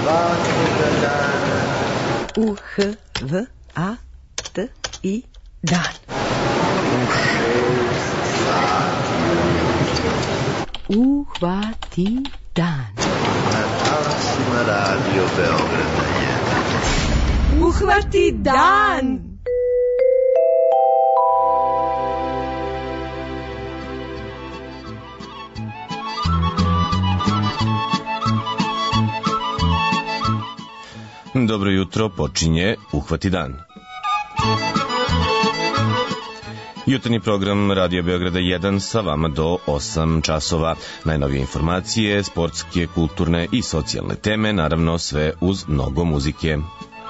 svakoga dana. U-H-V-A-T-I dan. U 6 sati. Uhvati dan. Na talasima Radio Beograda 1. Uhvati dan! Dobro jutro, počinje Uhvati dan. Jutarnji program Radio Beograda 1 sa vama do 8 časova. Najnovije informacije, sportske, kulturne i socijalne teme, naravno sve uz mnogo muzike.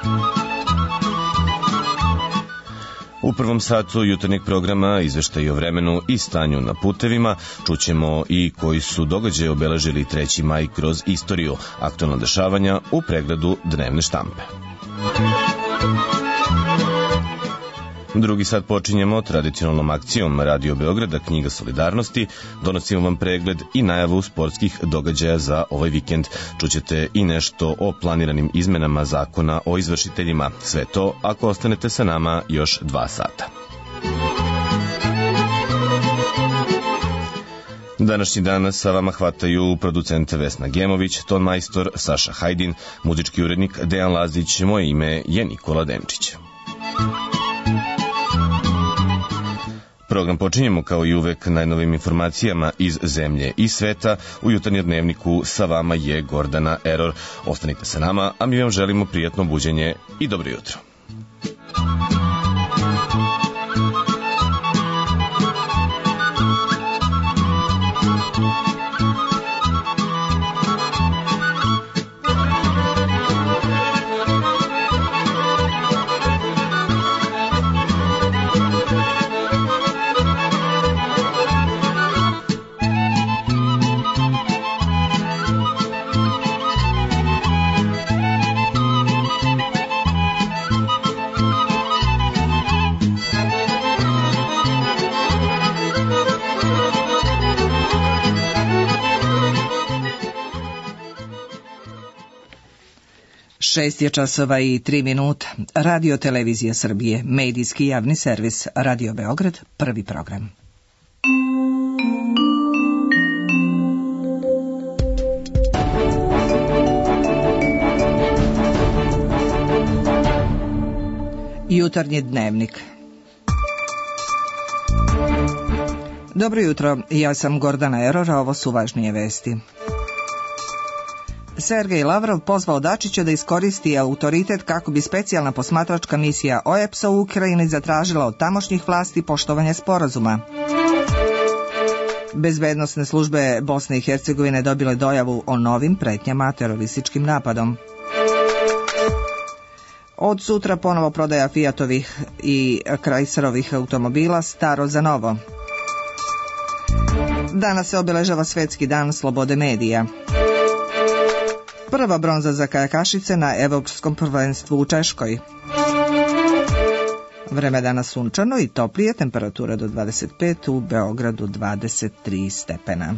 U prvom satu jutarnjeg programa izveštaj o vremenu i stanju na putevima, čućemo i koji su događaje obeležili 3. maj kroz istoriju, aktualna dešavanja u pregledu dnevne štampe. Drugi sat počinjemo tradicionalnom akcijom Radio Beograda Knjiga solidarnosti. Donosimo vam pregled i najavu sportskih događaja za ovaj vikend. Čućete i nešto o planiranim izmenama zakona o izvršiteljima. Sve to ako ostanete sa nama još 2 sata. Današnji dan sa vama hvataju producent Vesna Gemović, ton majstor Saša Hajdin, muzički urednik Dejan Lazić, moje ime je Nikola Demčić. Program počinjemo kao i uvek najnovim informacijama iz zemlje i sveta. U jutarnjem dnevniku sa vama je Gordana Error. Ostanite sa nama, a mi vam želimo prijatno buđenje i dobro jutro. Šest je časova i 3 minuta. Radio Televizija Srbije, medijski javni servis Radio Beograd, prvi program. Jutarnji dnevnik. Dobro jutro, ja sam Gordana Error, a ovo su važnije vesti. Sergej Lavrov pozvao Dačića da iskoristi autoritet kako bi specijalna posmatračka misija OEBS-a u Ukrajini zatražila od tamošnjih vlasti poštovanje sporazuma. Bezbednosne službe Bosne i Hercegovine dobile dojavu o novim pretnjama terorističkim napadom. Od sutra ponovo prodaja Fiatovih i Chryslerovih automobila staro za novo. Danas se obeležava Svetski dan slobode medija. Prva bronza za kajakašice na evropskom prvenstvu u Češkoj. Vreme danas sunčano i toplije, temperatura do 25, u Beogradu 23 stepena.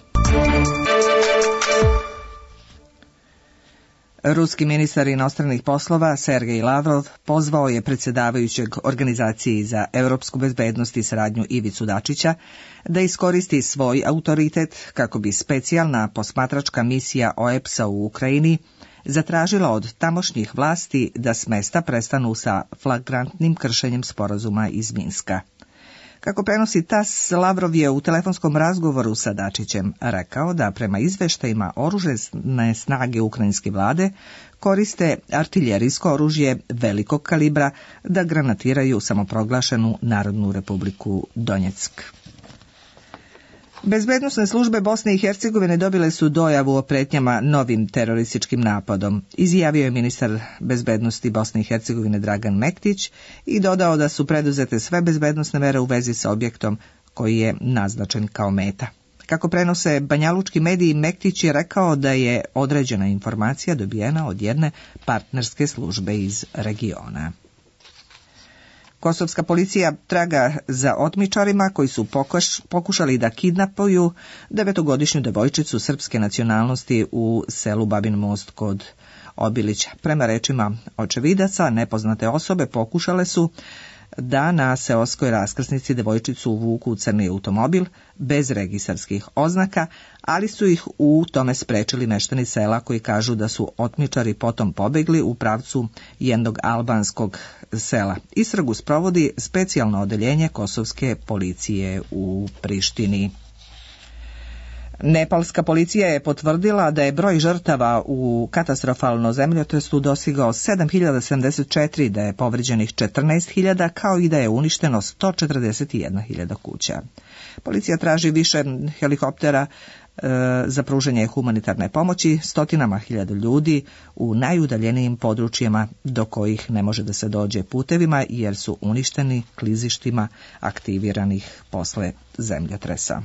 Ruski ministar inostranih poslova Sergej Lavrov pozvao je predsjedavajućeg Organizaciji za europsku bezbednost i saradnju Ivicu Dačića da iskoristi svoj autoritet kako bi specijalna posmatračka misija OEBS-a u Ukrajini zatražila od tamošnjih vlasti da s mesta prestanu sa flagrantnim kršenjem sporazuma iz Minska. Kako prenosi TASS, Lavrov je u telefonskom razgovoru sa Dačićem rekao da prema izveštajima oružane snage ukrajinske vlade koriste artiljerijsko oružje velikog kalibra da granatiraju samoproglašenu Narodnu republiku Donjeck. Bezbednosne službe Bosne i Hercegovine dobile su dojavu o pretnjama novim terorističkim napadom, izjavio je ministar bezbednosti Bosne i Hercegovine Dragan Mektić i dodao da su preduzete sve bezbednosne mere u vezi sa objektom koji je naznačen kao meta. Kako prenose banjalučki mediji, Mektić je rekao da je određena informacija dobijena od jedne partnerske službe iz regiona. Kosovska policija traga za otmičarima koji su pokušali da kidnapuju 9-godišnju devojčicu srpske nacionalnosti u selu Babin Most kod Obilića. Prema rečima očevidaca, nepoznate osobe pokušale su da na seoskoj raskrsnici devojčicu uvuku u crni automobil bez registarskih oznaka, ali su ih u tome sprečili meštani sela koji kažu da su otmičari potom pobegli u pravcu jednog albanskog sela. Istragu sprovodi specijalno odeljenje kosovske policije u Prištini. Nepalska policija je potvrdila da je broj žrtava u katastrofalnom zemljotresu dostigao 7.074, da je povređenih 14.000, kao i da je uništeno 141.000 kuća. Policija traži više helikoptera za pružanje humanitarne pomoći stotinama hiljada ljudi u najudaljenijim područjima do kojih ne može da se dođe putevima jer su uništeni klizištima aktiviranih posle zemljotresa.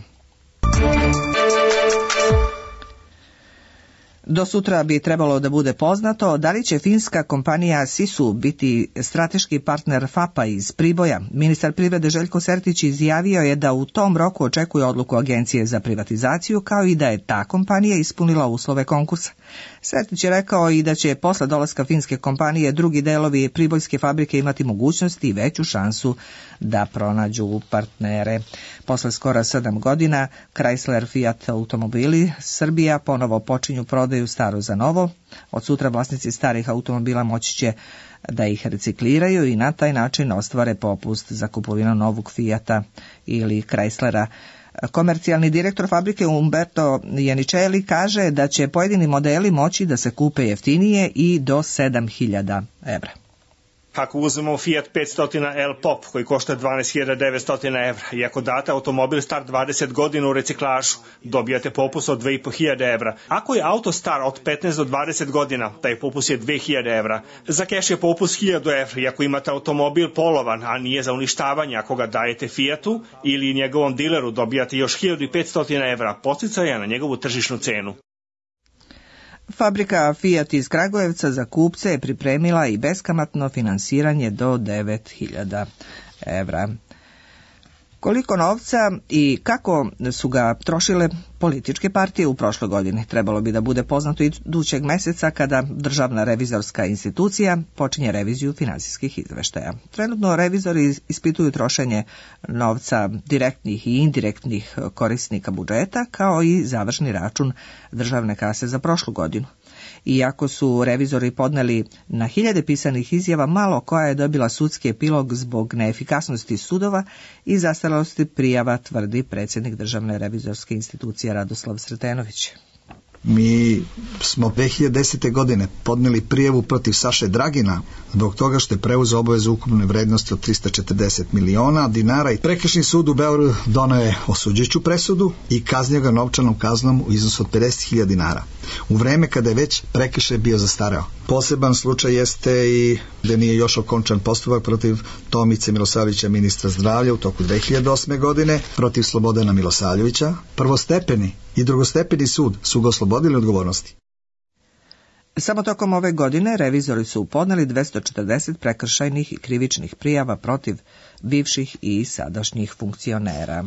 Do sutra bi trebalo da bude poznato da li će finska kompanija Sisu biti strateški partner FAP-a iz Priboja. Ministar privrede Željko Sertić izjavio je da u tom roku očekuje odluku Agencije za privatizaciju, kao i da je ta kompanija ispunila uslove konkursa. Sertić je rekao i da će posle dolaska finske kompanije drugi delovi pribojske fabrike imati mogućnosti i veću šansu da pronađu partnere. Posle skoro 7 godina Chrysler Fiat automobili Srbija ponovo počinju prodaju staro za novo. Od sutra vlasnici starih automobila moći će da ih recikliraju i na taj način ostvare popust za kupovinu novog Fiata ili Chryslera. Komercijalni direktor fabrike Umberto Jeničeli kaže da će pojedini modeli moći da se kupe jeftinije i do 7.000 evra. Ako uzmemo Fiat 500L Pop koji košta 12.900 evra i ako date automobil star 20 godina u reciklažu, dobijate popust od 2.500 evra. Ako je auto star od 15 do 20 godina, taj popust je 2.000 evra. Za keš je popust 1.000 evra i ako imate automobil polovan, a nije za uništavanje, ako ga dajete Fiatu ili njegovom dileru, dobijate još 1.500 evra podsticaja na njegovu tržišnu cenu. Fabrika Fiat iz Kragujevca za kupce je pripremila i beskamatno finansiranje do 9.000 evra. Koliko novca i kako su ga trošile političke partije u prošloj godini trebalo bi da bude poznato idućeg meseca kada Državna revizorska institucija počinje reviziju finansijskih izveštaja. Trenutno revizori ispituju trošenje novca direktnih i indirektnih korisnika budžeta kao i završni račun državne kase za prošlu godinu. Iako su revizori podneli na hiljade pisanih izjava, malo koja je dobila sudski epilog zbog neefikasnosti sudova i zastarelosti prijava, tvrdi predsjednik Državne revizorske institucije Radoslav Sretenović. Mi smo 2010. godine podneli prijavu protiv Saše Dragina zbog toga što je preuzeo obavezu ukupne vrednosti od 340 miliona dinara i prekršajni sud u Beogradu doneo je osuđujuću presudu i kaznio ga novčanom kaznom u iznosu od 50.000 dinara. U vreme kada je već prekršaj bio zastareo. Poseban slučaj jeste i da nije još okončan postupak protiv Tomice Milosavljevića, ministra zdravlja, u toku 2008. godine, protiv Slobodana Milosavljevića. Prvostepeni i drugostepeni sud su ga oslobodili odgovornosti. Samo tokom ove godine revizori su podneli 240 prekršajnih i krivičnih prijava protiv bivših i sadašnjih funkcionera.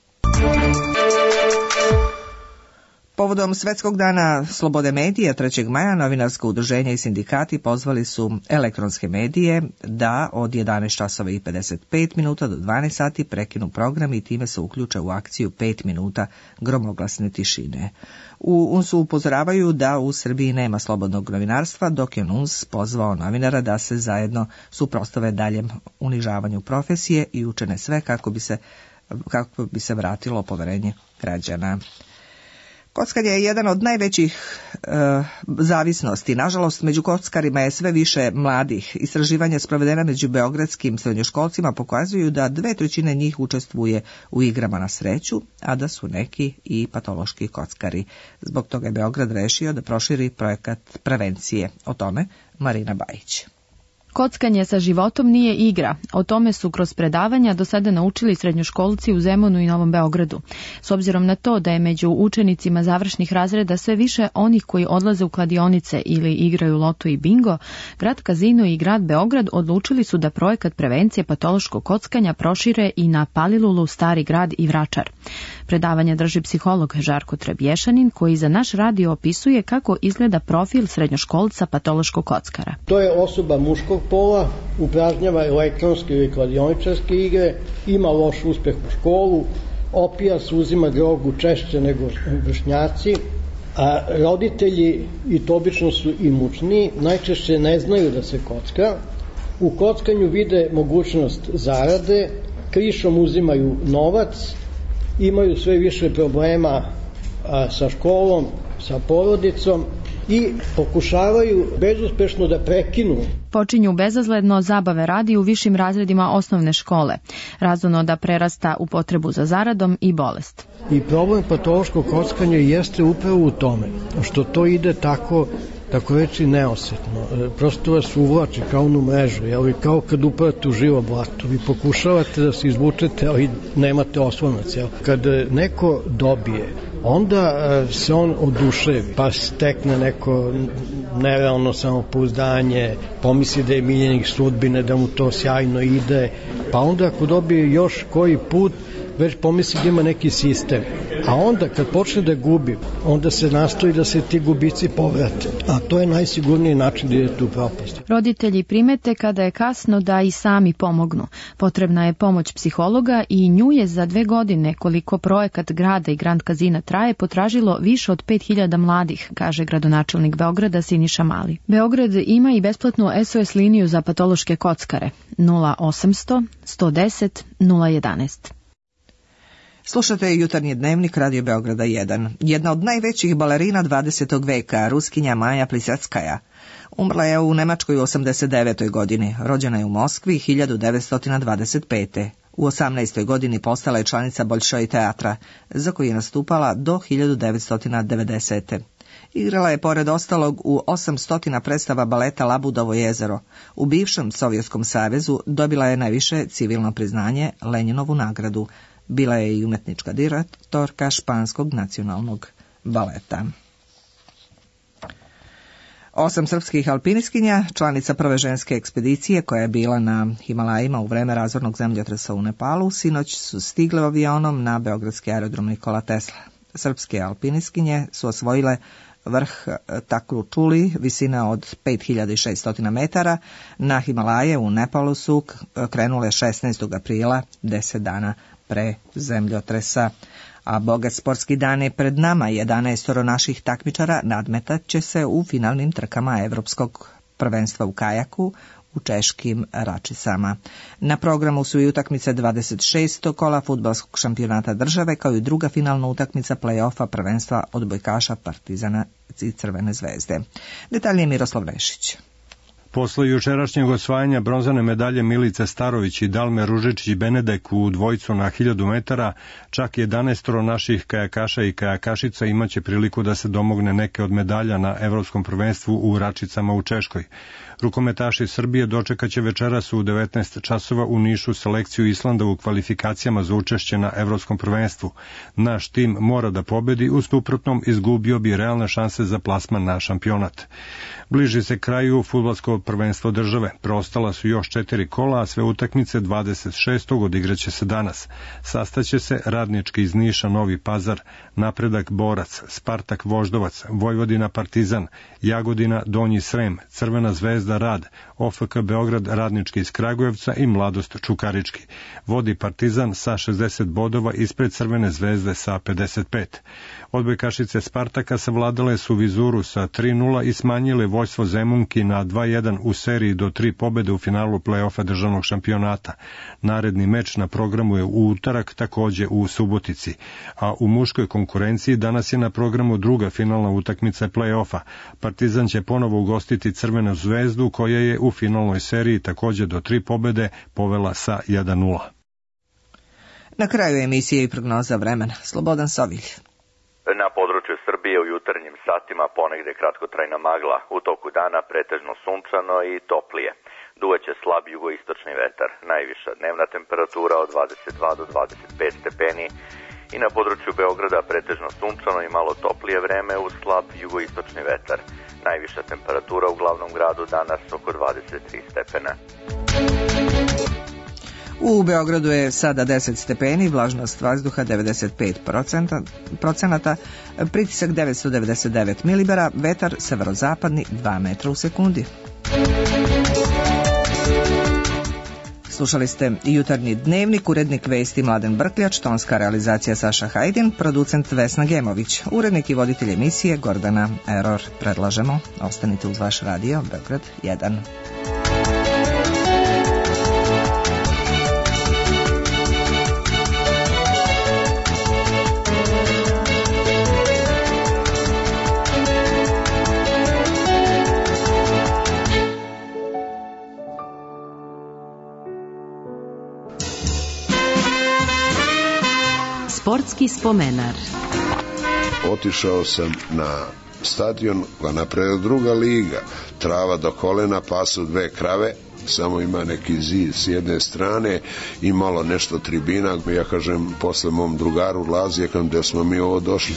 Povodom Svetskog dana slobode medija 3. maja novinarska udruženja i sindikati pozvali su elektronske medije da od 11:55 do 12 sati prekinu program i time se uključe u akciju 5 minuta gromoglasne tišine. U UNS-u upozoravaju da u Srbiji nema slobodnog novinarstva, dok je UNS pozvao novinara da se zajedno suprotstave daljem unižavanju profesije i učine sve kako bi se vratilo poverenje građana. Kockanje je jedan od najvećih zavisnosti. Nažalost, među kockarima je sve više mladih. Istraživanja sprovedena među beogradskim srednjoškolcima pokazuju da 2/3 njih učestvuje u igrama na sreću, a da su neki i patološki kockari. Zbog toga je Beograd rešio da proširi projekat prevencije. O tome Marina Bajić. Kockanje sa životom nije igra. O tome su kroz predavanja do sada naučili srednjoškolci u Zemunu i Novom Beogradu. S obzirom na to da je među učenicima završnih razreda sve više onih koji odlaze u kladionice ili igraju loto i bingo, grad Kazino i grad Beograd odlučili su da projekat prevencije patološkog kockanja prošire i na Palilulu, Stari grad i Vračar. Predavanje drži psiholog Žarko Trebješanin, koji za naš radio opisuje kako izgleda profil srednjoškolca patološkog kockara. To je osoba muškog pola, upražnjava elektronske ili kladioničarske igre, ima loš uspeh u školu, opija se, uzima drogu češće nego vršnjaci, a roditelji, i to obično su imućni, najčešće ne znaju da se kocka. U kockanju vide mogućnost zarade, krišom uzimaju novac, imaju sve više problema sa školom, sa porodicom i pokušavaju bezuspešno da prekinu. Počinju bezazledno zabave radi u višim razredima osnovne škole, razono da prerasta u potrebu za zaradom i bolest. I problem patološkog kockanja jeste upravo u tome što to ide tako reći neosetno. Prosto vas uvlači kao onu mrežu, kao kad upadate u živo blato. Vi pokušavate da se izvučete, ali nemate oslonac. Kad neko dobije, onda se on oduševi, pa stekne neko nerealno samopouzdanje, pomisli da je miljenik sudbine, da mu to sjajno ide, pa onda ako dobije još koji put, već pomisli da ima neki sistem. A onda kad počne da gubi, onda se nastoji da se ti gubici povrate. A to je najsigurniji način da idete u propast. Roditelji primete kada je kasno da i sami pomognu. Potrebna je pomoć psihologa i nju je za 2 godine, koliko projekat grada i Grand Kazina traje, potražilo više od 5000 mladih, kaže gradonačelnik Beograda Siniša Mali. Beograd ima i besplatnu SOS liniju za patološke kockare 0800 110 011. Slušate Jutarnji dnevnik Radio Beograda 1. Jedna od najvećih balerina 20. veka, Ruskinja Maja Pliseckaja, umrla je u Nemačkoj u 89. godini. Rođena je u Moskvi 1925. U 18. godini postala je članica Bolšoj teatra, za koji je nastupala do 1990. Igrala je pored ostalog u 800 predstava baleta Labudovo jezero. U bivšem Sovjetskom savezu dobila je najviše civilno priznanje, Lenjinovu nagradu. Bila je i umetnička direktorka Španskog nacionalnog baleta. 8 srpskih alpinistkinja, članica prve ženske ekspedicije koja je bila na Himalajima u vreme razornog zemljotresa u Nepalu, sinoć su stigle avionom na beogradski aerodrom Nikola Tesla. Srpske alpinistkinje su osvojile vrh Taklučuli, visine od 5600 metara. Na Himalaje u Nepalu su krenule 16. aprila, 10 dana pre zemljotresa. A bogat sportski dan je pred nama. 11 naših takmičara nadmetat će se u finalnim trkama Evropskog prvenstva u kajaku u češkim Račicama. Na programu su i utakmice 26. kola fudbalskog šampionata države, kao i druga finalna utakmica play-offa prvenstva odbojkaša Partizana i Crvene zvezde. Detaljnije Miroslav Rešić. Posle jučerašnjeg osvajanja bronzane medalje Milice Starović i Dalme Ružičić-Benedek u dvojcu na 1000 metara, čak 11 naših kajakaša i kajakašica imaće priliku da se domogne neke od medalja na Evropskom prvenstvu u Račicama u Češkoj. Rukometaši Srbije dočekaće večeras u 19 časova u Nišu selekciju Islanda u kvalifikacijama za učešće na Evropskom prvenstvu. Naš tim mora da pobedi, u suprotnom izgubio bi realne šanse za plasman na šampionat. Bliži se kraju fudbalsko prvenstvo države. Preostala su još 4 kola, a sve utakmice 26. odigraće se danas. Sastaće se Radnički iz Niša, Novi Pazar, Napredak Borac, Spartak Voždovac, Vojvodina Partizan, Jagodina Donji Srem, Crvena zvezda Rad, OFK Beograd Radnički iz Kragujevca i Mladost Čukarički. Vodi Partizan sa 60 bodova ispred Crvene zvezde sa 55. Odbojkašice Spartaka savladale su Vizuru sa 3-0 i smanjile vođstvo Zemunki na 2-1 u seriji do 3 pobede u finalu play-offa državnog šampionata. Naredni meč na programu je u utorak, takođe u Subotici. A u muškoj konkurenciji danas je na programu druga finalna utakmica play-offa. Partizan će ponovo ugostiti Crvenu zvezdu, koja je u finalnoj seriji takođe do 3 pobede povela sa 1-0. Na kraju emisije i prognoza vremena. Slobodan Sovilj. Na području Srbije u jutarnjim satima ponegde kratkotrajna magla, u toku dana pretežno sunčano i toplije. Duvaće slab jugoistočni vetar, najviša dnevna temperatura od 22 do 25 stepeni i na području Beograda pretežno sunčano i malo toplije vreme uz slab jugoistočni vetar. Najviša temperatura u glavnom gradu danas oko 23 stepena. U Beogradu je sada 10 stepeni, vlažnost vazduha 95%, pritisak 999 milibara, vetar severozapadni 2 metra u sekundi. Slušali ste Jutarnji dnevnik, urednik vesti Mladen Brkljač, tonska realizacija Saša Hajdin, producent Vesna Gemović, urednik i voditelj emisije Gordana Eror. Predlažemo, ostanite uz vaš radio Beograd 1. Sportski spomenar. Otišao sam na stadion koja napravila druga liga. Trava do kolena, pasu 2 krave, samo ima neki zid s jedne strane i malo nešto tribina. Ja kažem, posle mom drugaru Lazije, gde smo mi ovo došli.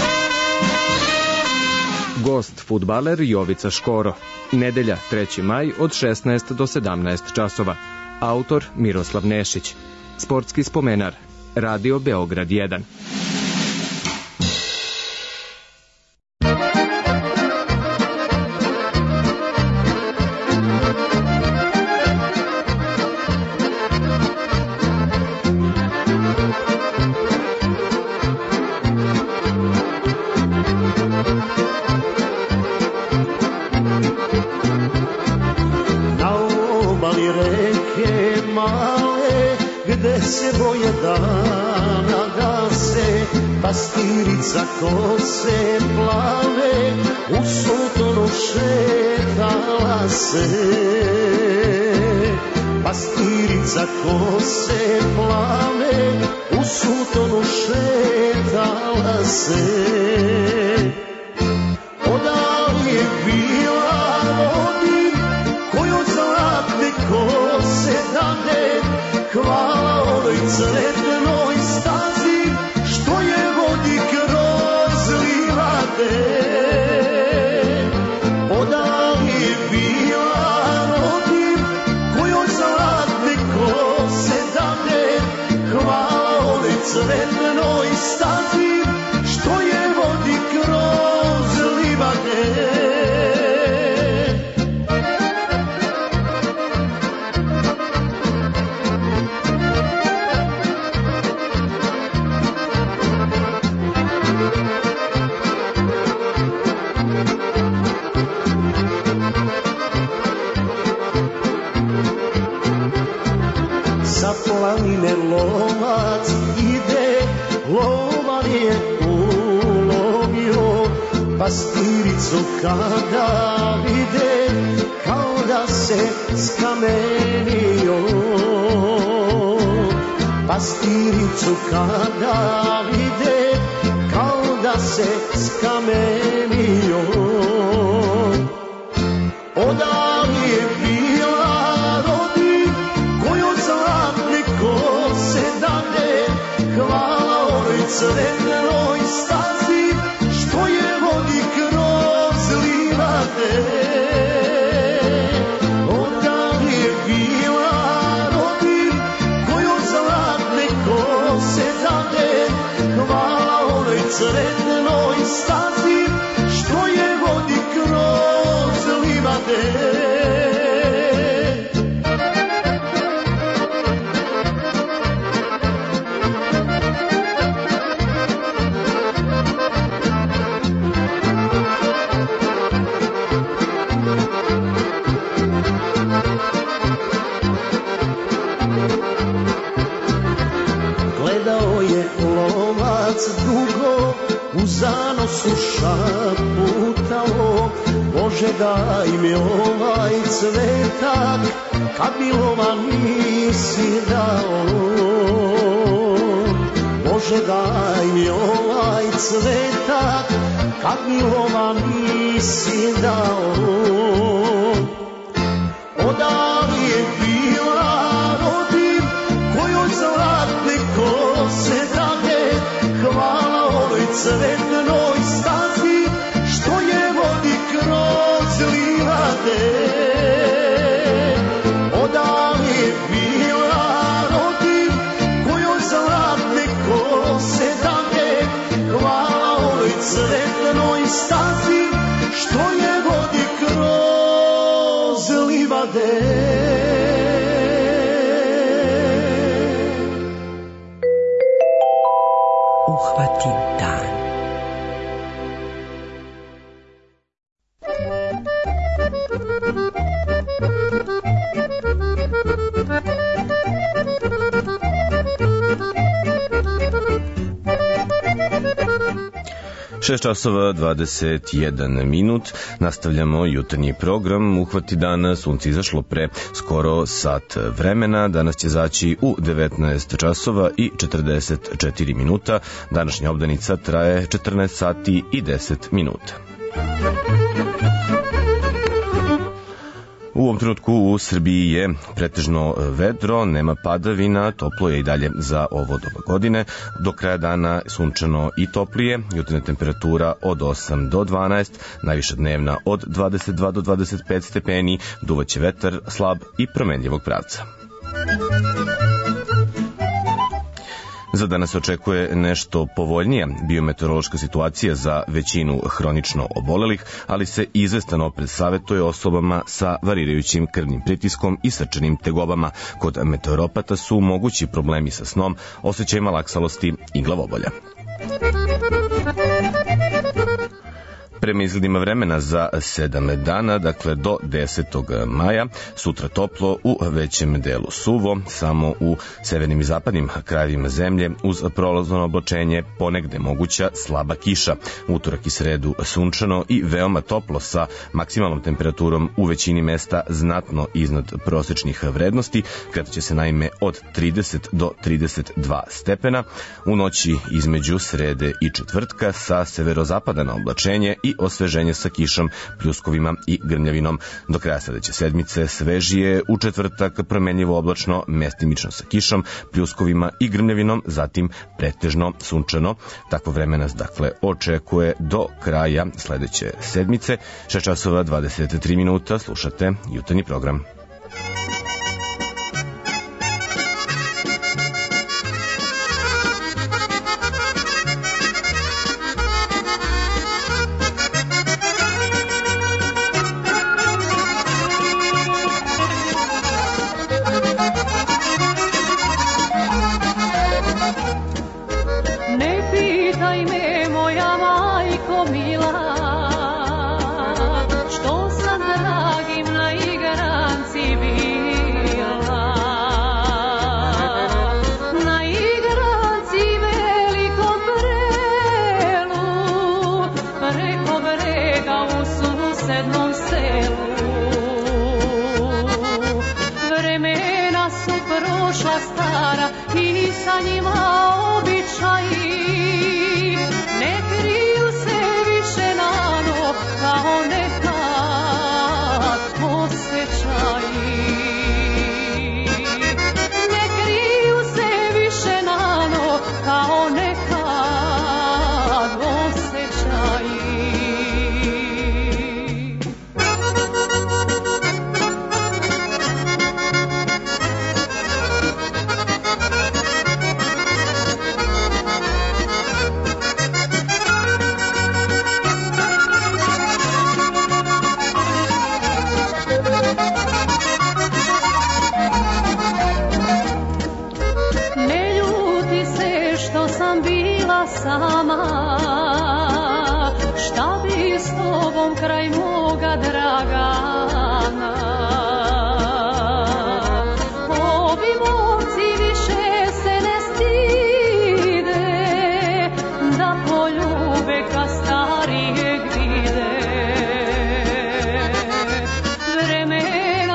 Gost fudbaler Jovica Škoro. Nedelja 3. maj od 16 do 17 časova. Autor Miroslav Nešić. Sportski spomenar. Radio Beograd 1. Na obali reke male, gde se boje dana gase, pastirica kose plave, u sutonu šetala se. Pastirica kose plave, u sutonu šetala se. Odavde je bila rodin, koju zlatne kose dade, hvala onoj crvenoj stazi, što je vodi kroz livade. Odavde je bila rodin, koju zlatne kose dade, hvala onoj crvenoj stazi, što je vodi kroz livade. Sa planine lovac ide, lovar je ulovio, pastiricu kada vide, kao da se skamenio. Pastiricu kada vide, kao da se skamenio. Odavde je bila rodin, koju zlatne kose dade, hvala onoj crvenoj stazi, što je vodi kroz livade. Odavde je bila rodin, koju zlatne kose dade, hvala onoj crvenoj stazi, što je vodi kroz livade. Gledao je lovac dugo, u zanosu šaputao, Bože daj mi ovaj cvetak, kad mi lova nisi dao. Bože daj mi ovaj cvetak, kad mi lova nisi dao. Odavde nade. Uhvatim dan. Šest časova 21 minut, nastavljamo jutarnji program. Uhvati dan, sunce izašlo pre skoro sat vremena, danas će zaći u 19 časova i 44 minuta, današnja obdanica traje 14 sati i 10 minuta. U ovom trenutku u Srbiji je pretežno vedro, nema padavina, toplo je i dalje za ovo doba godine. Do kraja dana sunčano i toplije, jutarnja temperatura od 8 do 12, najviša dnevna od 22 do 25 stepeni, duvaće vetar slab i promenljivog pravca. Za danas očekuje nešto povoljnija biometeorološka situacija za većinu hronično obolelih, ali se izvestan oprez savetuje osobama sa varirajućim krvnim pritiskom i srčanim tegobama. Kod meteoropata su mogući problemi sa snom, osjećajima laksalosti i glavobolja. Prema izgledima vremena za 7 dana, dakle do 10. maja, sutra toplo, u većem delu suvo, samo u severnim i zapadnim krajevima zemlje uz prolazno oblačenje, ponegde moguća slaba kiša. Utorak i sredu sunčano i veoma toplo sa maksimalnom temperaturom u većini mesta znatno iznad prosečnih vrednosti, kada će se naime od 30 do 32 stepena. U noći između srede i četvrtka sa severozapada na oblačenje i osveženje sa kišom, pljuskovima i grmljavinom. Do kraja sledeće sedmice svežije, u četvrtak promenljivo oblačno, mestimično sa kišom, pljuskovima i grmljavinom, zatim pretežno sunčano. Takvo vreme nas dakle očekuje do kraja sledeće sedmice. 6 časova 23 minuta, slušate jutarnji program. Vremena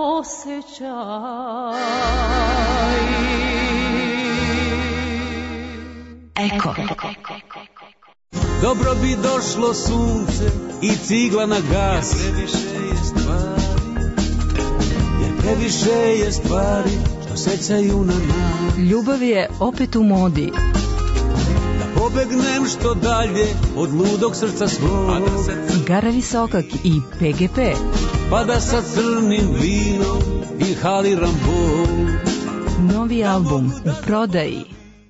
osjećaj. Eko. Dobro bi došlo sunce i cigla na gas, jer previše je stvari što secaju na nas. Ljubav je opet u modi. Da pobegnem što dalje od ludog srca svog. Igara Visokak i PGP. Pa da sa crnim vinom inhaliram bol. Novi album u prodaji.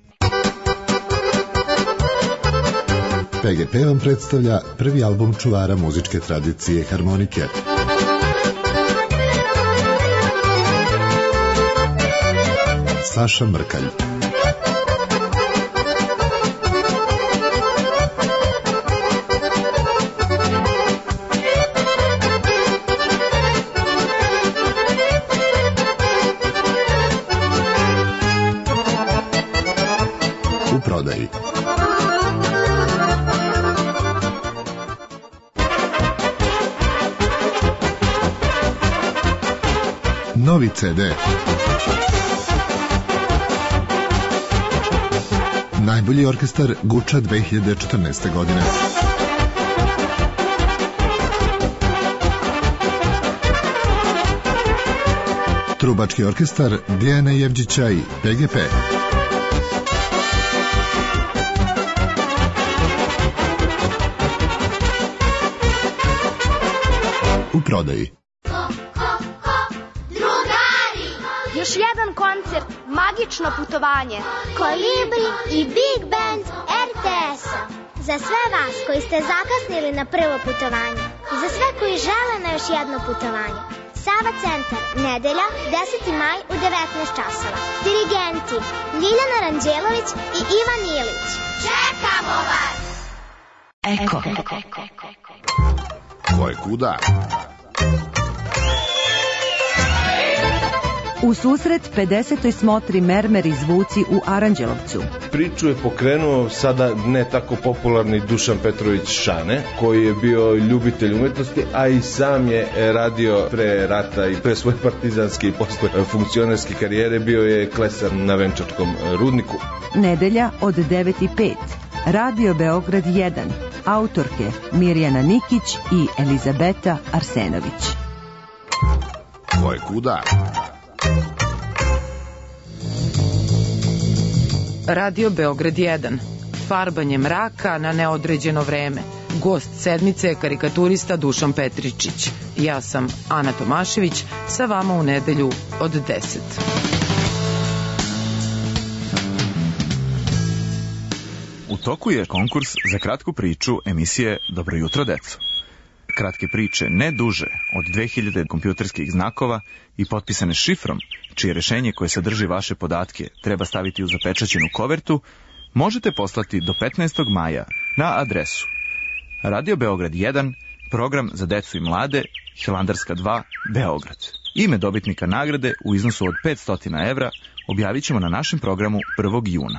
PGP vam predstavlja prvi album čuvara muzičke tradicije harmonike. Saša Mrkalj. U prodaji. Novi CD. Najbolji orkestar Guča 2014. godine. Trubački orkestar Dijana Jevđića i PGP. U prodaji. Još jedan koncert, magično putovanje. Kolibri i Big Band RTS-a. Za sve vas koji ste zakasnili na prvo putovanje. I za sve koji žele na još jedno putovanje. Sava centar, nedelja, 10. maj u 19 časova. Dirigenti Ljiljana Ranđelović i Ivan Ilić. Čekamo vas! Eko. Ko je kuda? U susret 50. smotri Mermer i zvuci u Aranđelovcu. Priču je pokrenuo sada ne tako popularni Dušan Petrović Šane, koji je bio ljubitelj umetnosti, a i sam je radio pre rata i pre svoje partizanske i posle funkcionerske karijere, bio je klesar na Venčačkom rudniku. Nedelja od 9:05. Radio Beograd 1. Autorke Mirjana Nikić i Elizabeta Arsenović. Ko je kuda? Radio Beograd 1. Farbanje mraka na neodređeno vreme. Gost sedmice je karikaturista Dušan Petričić. Ja sam Ana Tomašević, sa vama u nedelju od 10. U toku je konkurs za kratku priču emisije Dobro jutro, deco. Kratke priče ne duže od 2000 kompjuterskih znakova i potpisane šifrom, čije rešenje koje sadrži vaše podatke treba staviti u zapečaćenu kovertu, možete poslati do 15. maja na adresu Radio Beograd 1, program za decu i mlade, Hilandarska 2, Beograd. Ime dobitnika nagrade u iznosu od 500 evra objavit ćemo na našem programu 1. juna.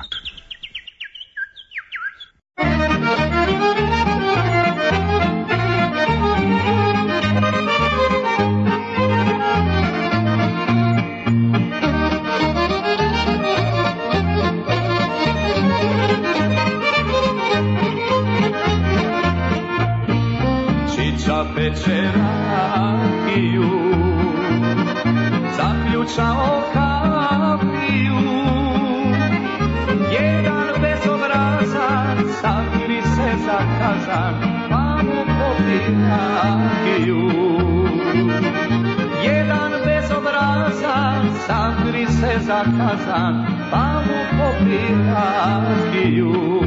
Peče rakiju, zaključao kapiju, jedan bezobrazac sakrili se zakazan, pa mu popije rakiju. Jedan bezobrazac sakrili se zakazan, pa mu popije rakiju.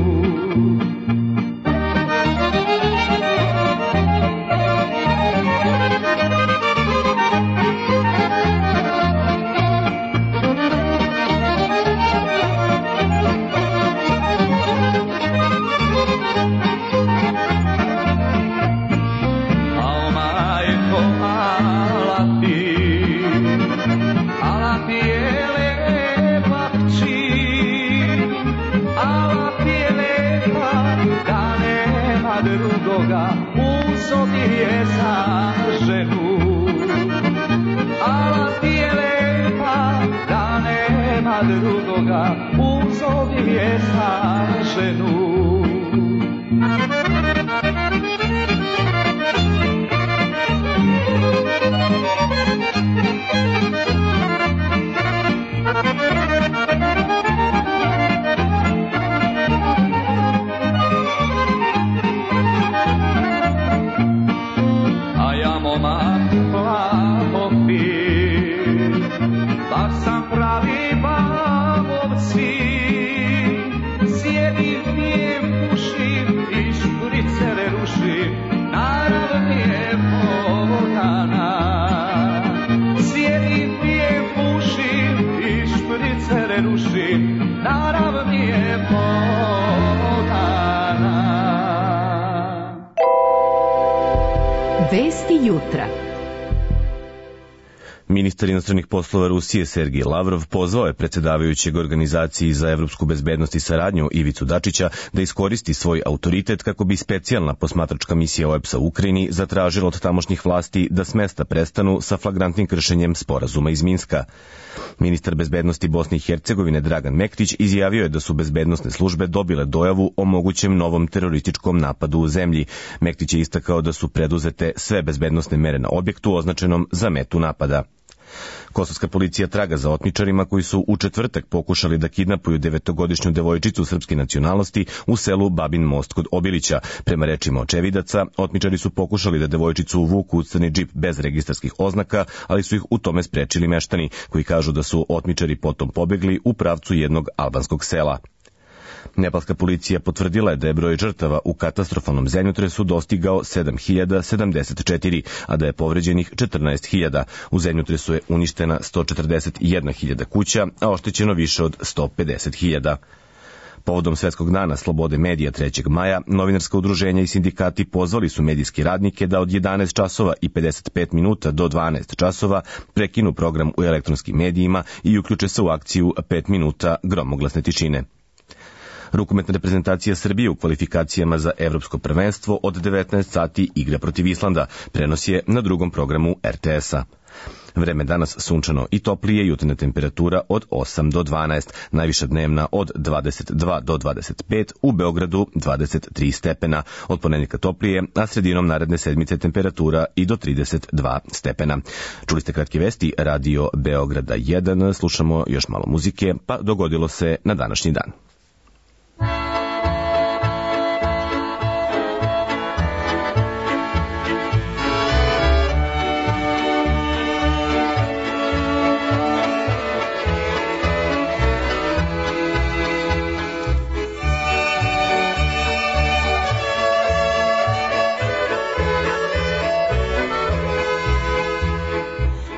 U sobi je za ženu, a za ženu. A ja momak plavo pir, baš sam pravi babov sin. Sjedim, pijem, pušim i špricere rušim, narav mi je podana. Sjedim, pijem, pušim i špricere rušim, narav mi je podana. Vesti jutra. Ministar inostranih poslova Rusije Sergej Lavrov pozvao je predsjedavajućeg Organizaciji za evropsku bezbednost i saradnju Ivicu Dačića da iskoristi svoj autoritet kako bi specijalna posmatračka misija OEBS-a u Ukrajini zatražila od tamošnjih vlasti da s mesta prestanu sa flagrantnim kršenjem sporazuma iz Minska. Ministar bezbednosti Bosne i Hercegovine Dragan Mektić izjavio je da su bezbednosne službe dobile dojavu o mogućem novom terorističkom napadu u zemlji. Mektić je istakao da su preduzete sve bezbednosne mere na objektu označenom za metu napada. Kosovska policija traga za otmičarima koji su u četvrtak pokušali da kidnapuju 9-godišnju devojčicu srpske nacionalnosti u selu Babin Most kod Obilića. Prema rečima očevidaca, otmičari su pokušali da devojčicu uvuku u crni džip bez registarskih oznaka, ali su ih u tome sprečili meštani, koji kažu da su otmičari potom pobegli u pravcu jednog albanskog sela. Nepalska policija potvrdila je da je broj žrtava u katastrofalnom zemljotresu dostigao 7.074, a da je povređenih 14.000. U zemljotresu je uništena 141.000 kuća, a oštećeno više od 150.000. Povodom Svetskog dana slobode medija 3. maja, novinarska udruženja i sindikati pozvali su medijske radnike da od 11 časova i 55 minuta do 12 časova prekinu program u elektronskim medijima i uključe se u akciju 5 minuta gromoglasne tišine. Rukometna reprezentacija Srbije u kvalifikacijama za evropsko prvenstvo od 19 sati igra protiv Islanda. Prenos je na drugom programu RTS-a. Vreme danas sunčano i toplije, jutarnja temperatura od 8 do 12, najviša dnevna od 22 do 25, u Beogradu 23 stepena. Od ponedjeljka toplije, a sredinom naredne sedmice temperatura i do 32 stepena. Čuli ste kratke vesti, Radio Beograda 1, slušamo još malo muzike, pa dogodilo se na današnji dan.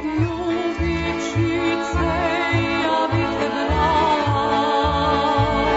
Ljubičice, ja bih te brala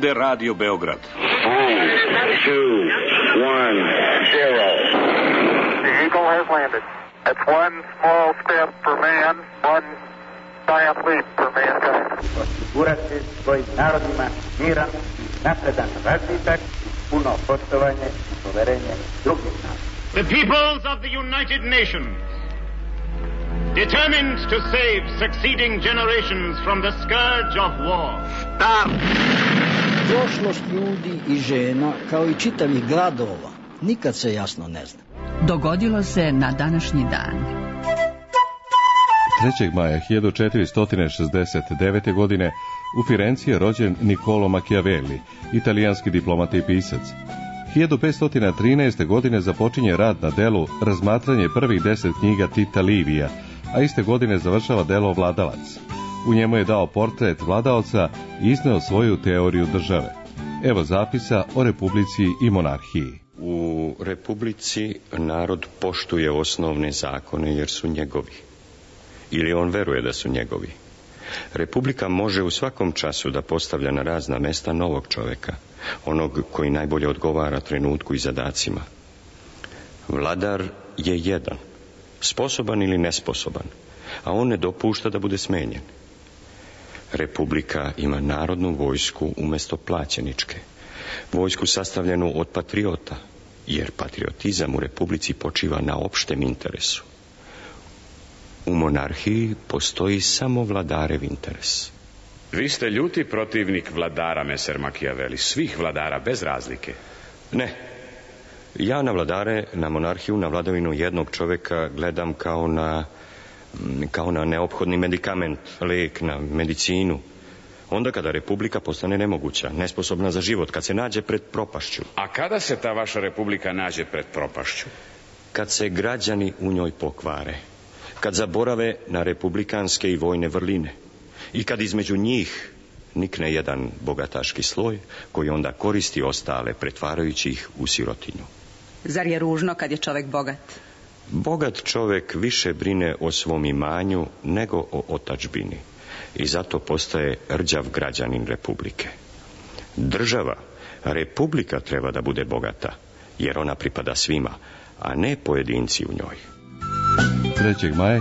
ovde Radio Beograd. 3, 2, 1, 0. The Eagle has landed. It's one small step for man, one giant leap for mankind. Osigurati svojim narodima miran, napredan razvitak, puno poštovanje i poverenje drugih naroda. The peoples of the United Nations, determined to save succeeding generations from the scourge of war. Start! Prošlost ljudi i žena, kao i čitavih gradova, nikad se jasno ne zna. Dogodilo se na današnji dan. 3. maja 1469. godine u Firenci je rođen Niccolo Machiavelli, italijanski diplomata i pisac. 1513. godine započinje rad na delu Razmatranje prvih 10 knjiga Tita Livija, a iste godine završava delo Vladalac. U njemu je dao portret vladaoca i izneo svoju teoriju države. Evo zapisa o republici i monarhiji. U republici narod poštuje osnovne zakone jer su njegovi. Ili on veruje da su njegovi. Republika može u svakom času da postavlja na razna mesta novog čoveka, onog koji najbolje odgovara trenutku i zadacima. Vladar je jedan, sposoban ili nesposoban, a on ne dopušta da bude smenjen. Republika ima narodnu vojsku umjesto plaćeničke, vojsku sastavljenu od patriota, jer patriotizam u republici počiva na opštem interesu. U monarhiji postoji samo vladarev interes. Vi ste ljuti protivnik vladara, meser Machiavelli, svih vladara bez razlike. Ne. Ja na vladare, na monarhiju, na vladavinu jednog čoveka gledam kao na neophodni medikament, lek, na medicinu. Onda kada republika postane nemoguća, nesposobna za život, kad se nađe pred propašću. A kada se ta vaša republika nađe pred propašću? Kad se građani u njoj pokvare, kad zaborave na republikanske i vojne vrline i kad između njih nikne jedan bogataški sloj koji onda koristi ostale, pretvarajući ih u sirotinju. Zar je ružno kad je čovek bogat? Bogat čovek više brine o svom imanju nego o otadžbini i zato postaje rđav građanin republike. Država, republika treba da bude bogata, jer ona pripada svima, a ne pojedinci u njoj. 3. maja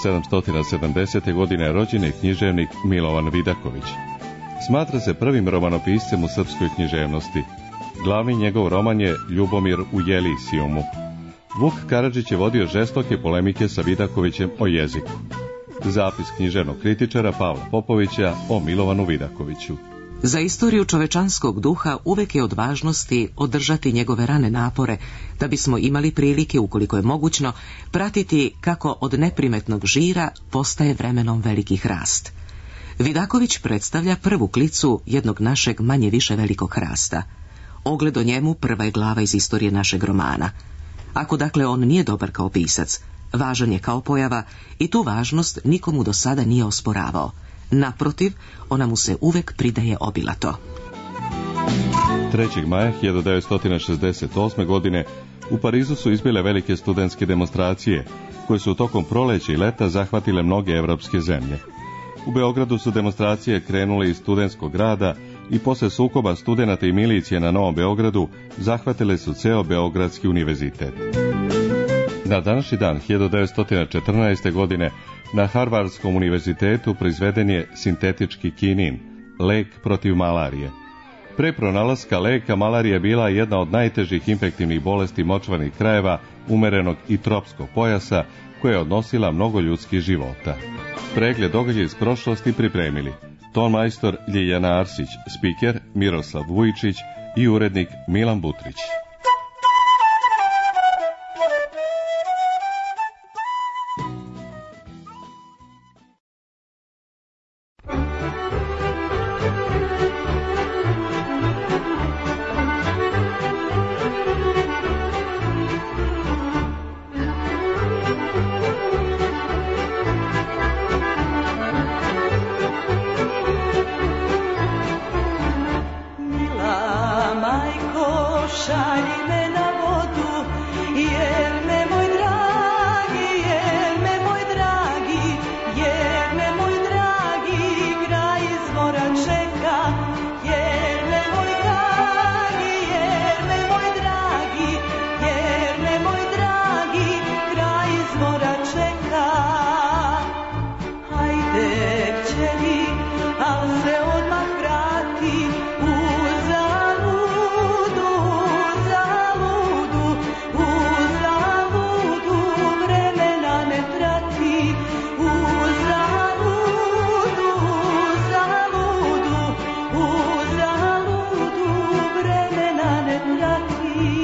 1770. godine rođen je književnik Milovan Vidaković. Smatra se prvim romanopiscem u srpskoj književnosti. Glavni njegov roman je Ljubomir u Jelisijumu. Vuk Karadžić je vodio žestoke polemike sa Vidakovićem o jeziku. Zapis književnog kritičara Pavla Popovića o Milovanu Vidakoviću. Za istoriju čovečanskog duha uvek je od važnosti održati njegove rane napore, da bismo imali prilike, ukoliko je mogućno, pratiti kako od neprimetnog žira postaje vremenom veliki hrast. Vidaković predstavlja prvu klicu jednog našeg manje više velikog hrasta. Ogled o njemu prva je glava iz istorije našeg romana. Ako dakle on nije dobar kao pisac, važan je kao pojava i tu važnost nikomu do sada nije osporavao. Naprotiv, ona mu se uvek pridaje obilato. 3. maja 1968. godine u Parizu su izbile velike studentske demonstracije, koje su tokom proleća i leta zahvatile mnoge evropske zemlje. U Beogradu su demonstracije krenule iz studentskog grada i posle sukoba studenata i milicije na Novom Beogradu zahvatile su ceo Beogradski univerzitet. Na današnji dan 1914. godine na Harvardskom univerzitetu proizveden je sintetički kinin, lek protiv malarije. Pre pronalaska leka malarija je bila jedna od najtežih infektivnih bolesti močvarnih krajeva umerenog i tropskog pojasa koja je odnosila mnogo ljudskih života. Pregled događaja iz prošlosti pripremili ton majstor Ljiljana Arsić, spiker Miroslav Vujičić i urednik Milan Butrić. Shine večeri, al se odmah vrati u zaludu, zaludu, u zaludu, vremena ne trati, u zaludu, zaludu, u zaludu, vremena ne trati.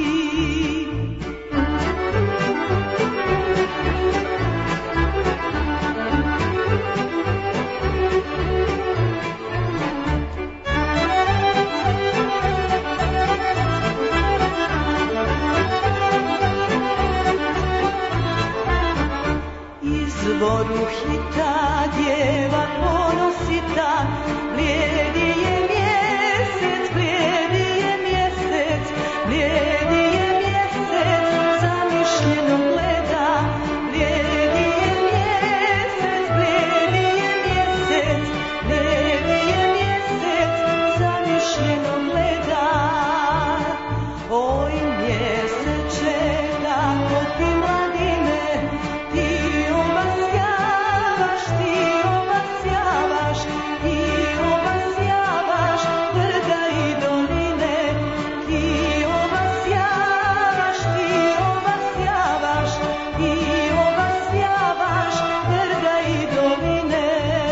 Izvoru hita djeva ponosita, blijedi je mjesec, blijedi je mjesec, blijedi je mjesec, zamišljeno gleda, blijedi je mjesec, blijedi je mjesec, blijedi je mjesec, zamišljeno gleda. Oj mjeseče, kako ti mladine, ti obasjavaš, ti obasjavaš, ti obasjavaš brda i doline, ti obasjavaš, ti obasjavaš, ti obasjavaš brda i doline.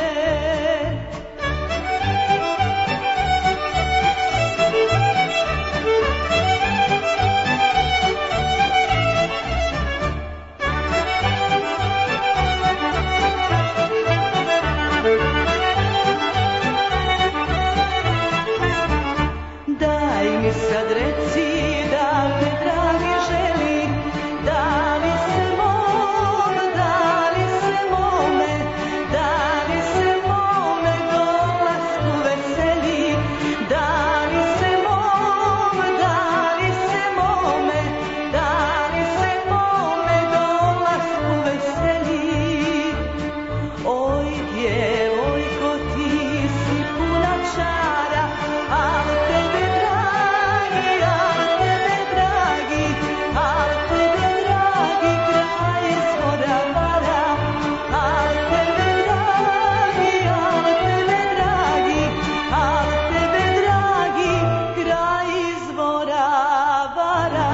Daj mi sad reci da te dragi želi, da li se mome, da li se mome, da li se mome dolasku veseli, da li se mome, da li se mome, da li se mome dolasku veseli. Oj djevojko, ti si puna čara, al tebe dragi, al tebe dragi, al tebe dragi, kraj izvora vara, al tebe dragi, al tebe dragi, al tebe dragi, kraj izvora vara.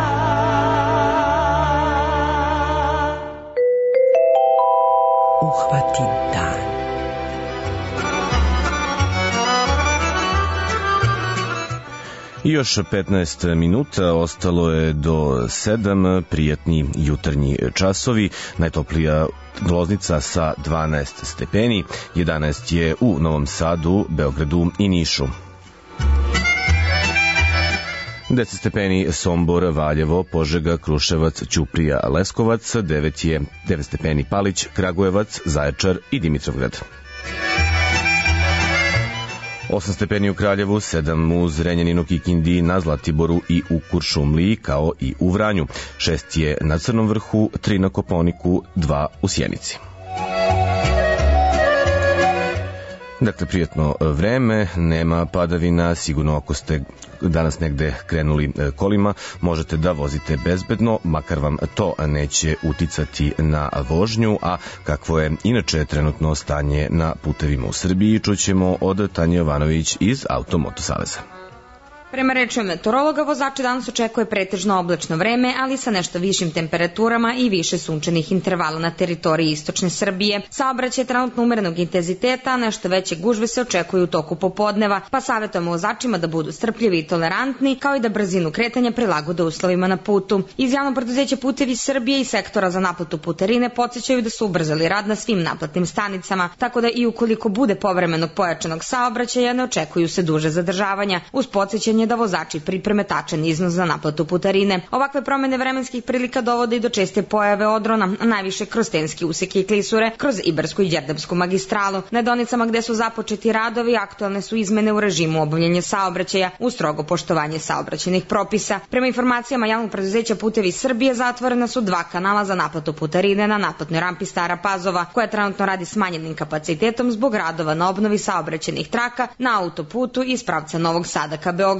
Uhvati dan. I još 15 minuta, ostalo je do 7, prijatni jutarnji časovi, najtoplija Loznica sa 12 stepeni, 11 je u Novom Sadu, Beogradu i Nišu. 10 stepeni Sombor, Valjevo, Požega, Kruševac, Ćuprija, Leskovac, 9 stepeni Palić, Kragujevac, Zaječar i Dimitrovgrad. 8 stepeni u Kraljevu, 7 u Zrenjaninu, Kikindi, na Zlatiboru i u Kuršumliji, kao i u Vranju. 6 je na Crnom vrhu, 3 na Kopaoniku, 2 u Sjenici. Dakle, prijatno vreme, nema padavina, sigurno ako ste danas negde krenuli kolima, možete da vozite bezbedno, makar vam to neće uticati na vožnju, a kakvo je inače trenutno stanje na putevima u Srbiji, čućemo od Tanje Jovanović iz Automoto Saveza. Prema rečima meteorologa, vozače danas očekuje pretežno oblačno vreme, ali sa nešto višim temperaturama i više sunčanih intervala na teritoriji istočne Srbije. Saobraćaj je trenutno umerenog intenziteta, a nešto veće gužve se očekuju u toku popodneva, pa savjetujemo vozačima da budu strpljivi i tolerantni, kao i da brzinu kretanja prilagode uslovima na putu. Iz javnog preduzeća Putevi Srbije i sektora za naplatu putarine podsjećaju da su ubrzali rad na svim naplatnim stanicama, tako da i ukoliko bude povremenog pojačanog saobraćaja, ne očekuju se duže zadržavanja, uz podsjećanje da vozači pripreme tačan iznos za naplatu putarine. Ovakve promene vremenskih prilika dovode i do česte pojave odrona, najviše kroz Tenski usek i klisure, kroz Ibarsku i Đerdapsku magistralu. Na deonicama gde su započeti radovi, aktualne su izmene u režimu obavljanja saobraćaja uz strogo poštovanje saobraćajnih propisa. Prema informacijama javnog preduzeća Putevi Srbije, zatvorena su 2 kanala za naplatu putarine na naplatnoj rampi Stara Pazova, koja trenutno radi smanjenim kapacitetom zbog radova na obnovi saobraćajnih traka na autoputu iz pravca Novog Sada ka Beogradu.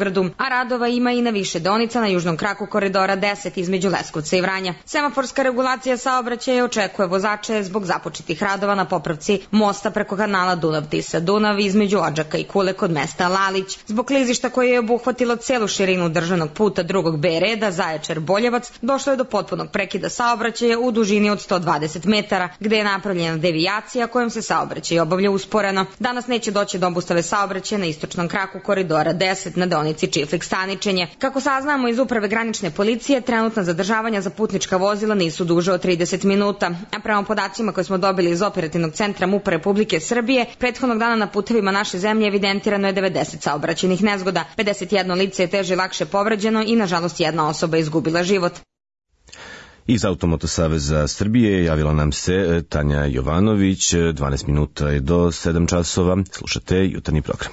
Beogradu, a radova ima i na više deonica na južnom kraku koridora 10 između Leskovca i Vranja. Semaforska regulacija saobraćaja očekuje vozače zbog započetih radova na popravci mosta preko kanala Dunav-Tisa-Dunav između Odžaka i Kule kod mesta Lalić. Zbog klizišta koje je obuhvatilo celu širinu državnog puta drugog B reda Zaječar-Boljevac, došlo je do potpunog prekida saobraćaja u dužini od 120 metara, gde je napravljena devijacija kojom se saobraćaj obavlja usporeno. Danas neće doći do obustave saobraćaja na istočnom kraku koridora 10 na deonici Čiflik-Staničenje. Kako saznamo iz Uprave granične policije, trenutna zadržavanja za putnička vozila nisu duže od 30 minuta, a prema podacima koje smo dobili iz Operativnog centra MUP Republike Srbije, prethodnog dana na putevima naše zemlje evidentirano je 90 saobraćajnih nezgoda, 51 lice je teže i lakše povređeno i nažalost jedna osoba izgubila život. Iz Automoto Saveza Srbije javila nam se Tanja Jovanović. 12 minuta je do 7 časova. Slušate jutarnji program.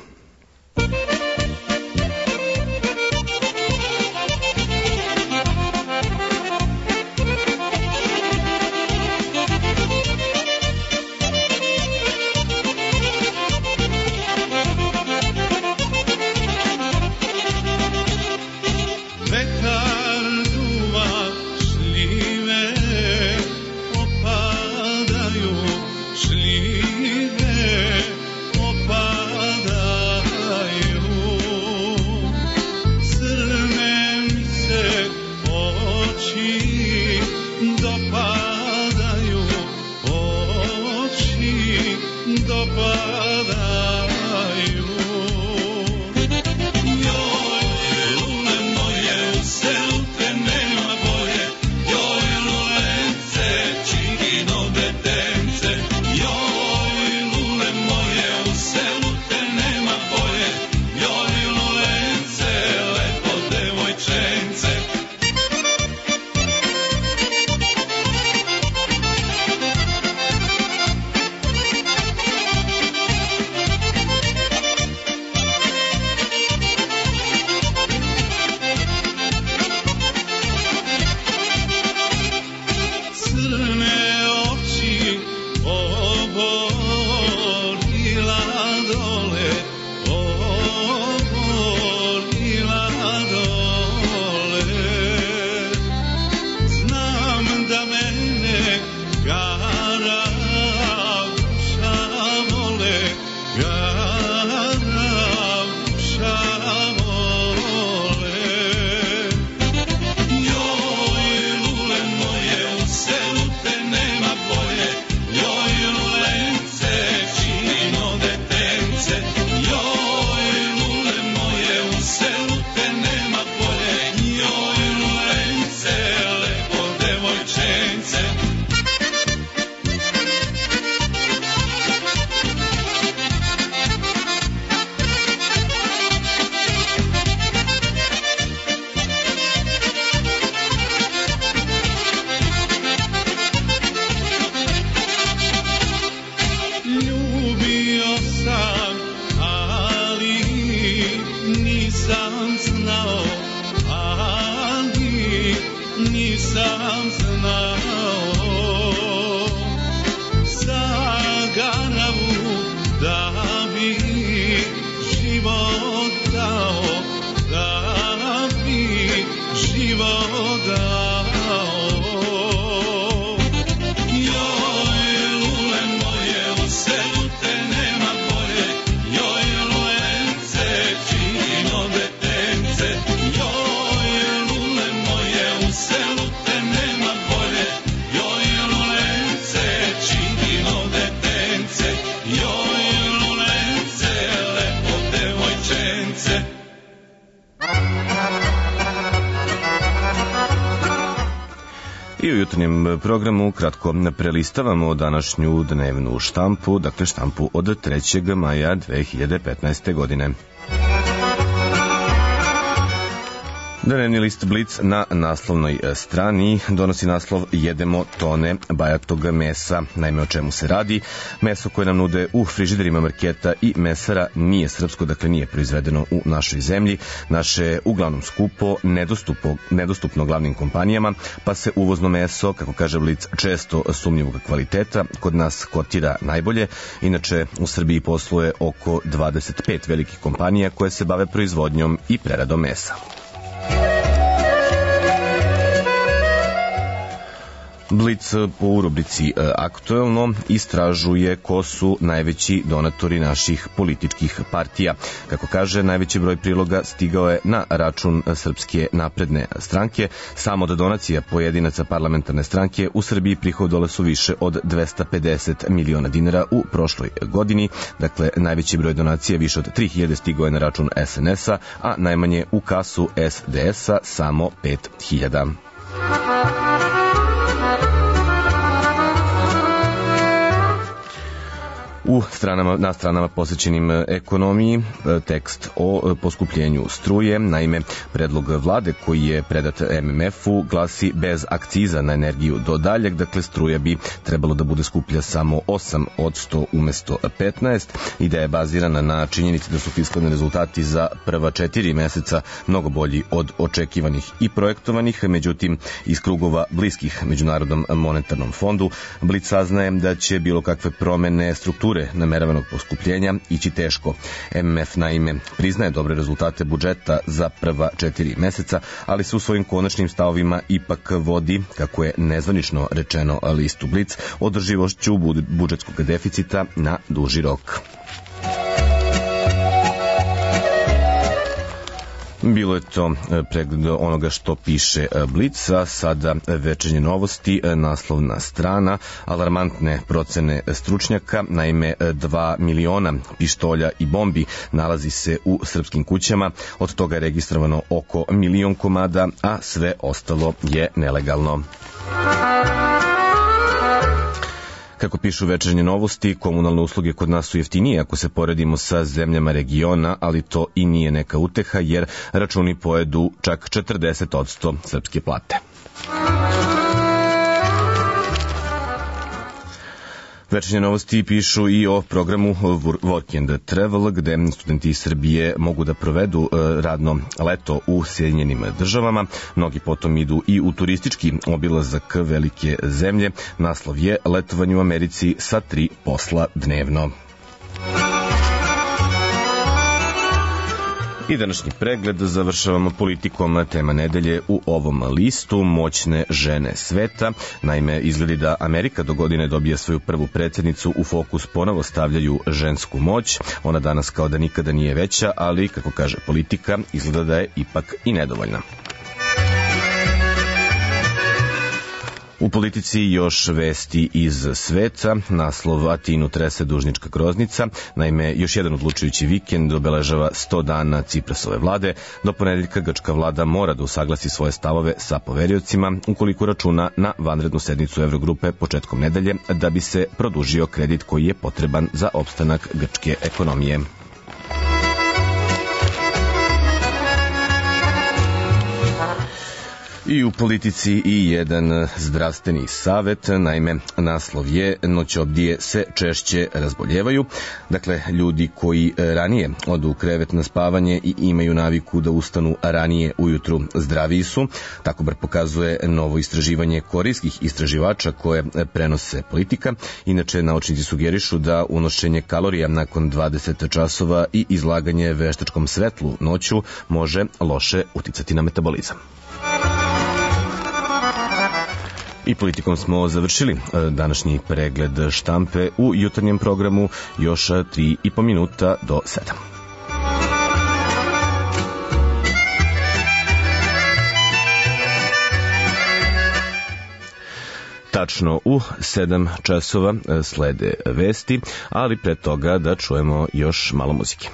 I u jutarnjem programu kratko prelistavamo današnju dnevnu štampu, dakle štampu od 3. maja 2015. godine. Dnevni list Blic na naslovnoj strani donosi naslov Jedemo tone bajatog mesa. Naime, o čemu se radi? Meso koje nam nude u frižiderima marketa i mesara nije srpsko, dakle nije proizvedeno u našoj zemlji. Naše je uglavnom skupo, nedostupno glavnim kompanijama, pa se uvozno meso, kako kaže Blic, često sumnjivog kvaliteta kod nas kotira najbolje. Inače, u Srbiji posluje oko 25 velikih kompanija koje se bave proizvodnjom i preradom mesa. Blic u rubrici Aktuelno istražuje ko su najveći donatori naših političkih partija. Kako kaže, najveći broj priloga stigao je na račun Srpske napredne stranke. Samo od donacija pojedinaca parlamentarne stranke u Srbiji prihodovale su više od 250 miliona dinara u prošloj godini. Dakle, najveći broj donacija, više od 3000, stigao je na račun SNS-a, a najmanje u kasu SDS-a, samo 5000. Na stranama posvećenim ekonomiji tekst o poskupljenju struje. Naime, predlog vlade koji je predat MMF-u glasi bez akciza na energiju do daljeg, dakle struja bi trebalo da bude skuplja samo 8% umesto 15%. Ideja je bazirana na činjenici da su fiskalni rezultati za prva 4 meseca mnogo bolji od očekivanih i projektovanih, međutim iz krugova bliskih Međunarodnom monetarnom fondu Blic saznaje da će bilo kakve promene strukture nameravanog poskupljenja ići teško. MMF naime priznaje dobre rezultate budžeta za prva 4 meseca, ali se u svojim konačnim stavovima ipak vodi, kako je nezvanično rečeno listu Blic, održivošću budžetskog deficita na duži rok. Bilo je to pregled onoga što piše Blic, a sada večernje novosti, naslovna strana, alarmantne procene stručnjaka. Naime, 2 miliona pištolja i bombi nalazi se u srpskim kućama, od toga je registrovano oko 1 milion komada, a sve ostalo je nelegalno. Kako pišu večernje novosti, komunalne usluge kod nas su jeftinije ako se poredimo sa zemljama regiona, ali to i nije neka uteha jer računi pojedu čak 40% srpske plate. Večernje novosti pišu i o programu Work and Travel, gde studenti iz Srbije mogu da provedu radno leto u Sjedinjenim državama. Mnogi potom idu i u turistički obilazak velike zemlje. Naslov je letovanje u Americi sa 3 posla dnevno. I današnji pregled završavamo politikom. Tema nedelje u ovom listu: moćne žene sveta. Naime, izgledi da Amerika do godine dobije svoju prvu predsjednicu, u fokus ponovo stavljaju žensku moć. Ona danas kao da nikada nije veća, ali, kako kaže politika, izgleda da je ipak i nedovoljna. U politici još vesti iz sveta. Naslov: Atinu trese dužnička groznica. Naime, još jedan odlučujući vikend obeležava 100 dana Ciprasove vlade. Do ponedeljka grčka vlada mora da usaglasi svoje stavove sa poveriocima ukoliko računa na vanrednu sednicu Evrogrupe početkom nedelje da bi se produžio kredit koji je potreban za opstanak grčke ekonomije. I u politici i jedan zdravstveni savet. Naime, naslov je: noćobdije se češće razboljevaju. Dakle, ljudi koji ranije odu u krevet na spavanje i imaju naviku da ustanu ranije ujutru zdraviji su. Tako bar pokazuje novo istraživanje korejskih istraživača koje prenose politika. Inače, naučnici sugerišu da unošenje kalorija nakon 20 časova i izlaganje veštačkom svetlu noću može loše uticati na metabolizam. I politikom smo završili današnji pregled štampe. U jutarnjem programu još 3,5 minuta do 7. Tačno u 7 časova slede vesti, ali pre toga da čujemo još malo muzike.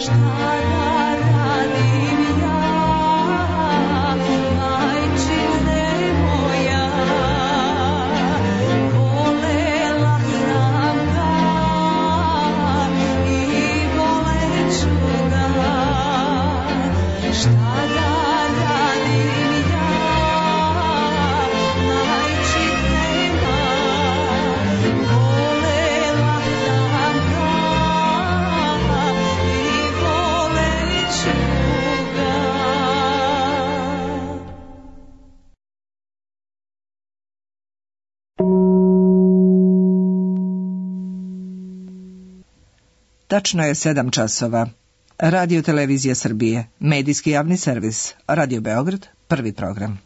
Tačno je 7 časova. Radio Televizija Srbije, medijski javni servis, Radio Beograd, prvi program.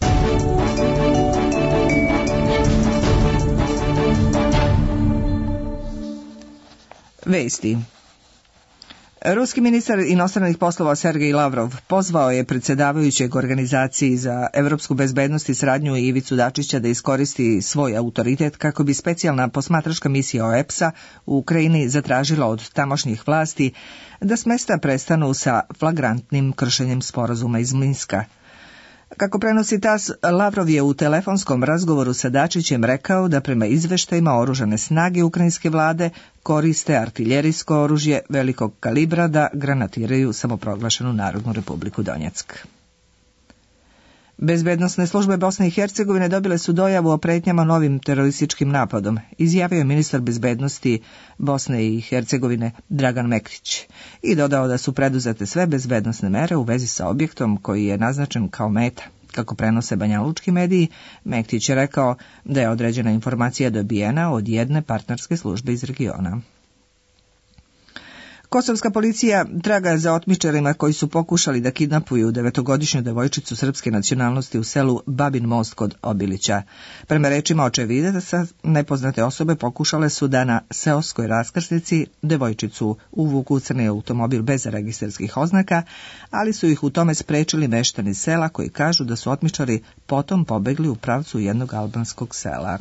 Vesti. Ruski ministar inostranih poslova Sergej Lavrov pozvao je predsjedavajućeg Organizaciji za evropsku bezbednost i saradnju Ivicu Dačića da iskoristi svoj autoritet kako bi specijalna posmatračka misija OEPS-a u Ukrajini zatražila od tamošnjih vlasti da s mesta prestanu sa flagrantnim kršenjem sporazuma iz Minska. Kako prenosi TASS, Lavrov je u telefonskom razgovoru sa Dačićem rekao da prema izveštajima oružane snage ukrajinske vlade koriste artiljerijsko oružje velikog kalibra da granatiraju samoproglašenu Narodnu republiku Donjeck. Bezbednosne službe Bosne i Hercegovine dobile su dojavu o pretnjama novim terorističkim napadom, izjavio je ministar bezbednosti Bosne i Hercegovine Dragan Mektić i dodao da su preduzete sve bezbednosne mere u vezi sa objektom koji je naznačen kao meta. Kako prenose banjalučki mediji, Mektić je rekao da je određena informacija dobijena od jedne partnerske službe iz regiona. Kosovska policija traga za otmičarima koji su pokušali da kidnapuju 9-godišnju devojčicu srpske nacionalnosti u selu Babin Most kod Obilića. Prema rečima očevidaca, nepoznate osobe pokušale su da na seoskoj raskrsnici devojčicu uvuku u crni automobil bez registarskih oznaka, ali su ih u tome sprečili meštani sela koji kažu da su otmičari potom pobegli u pravcu jednog albanskog sela.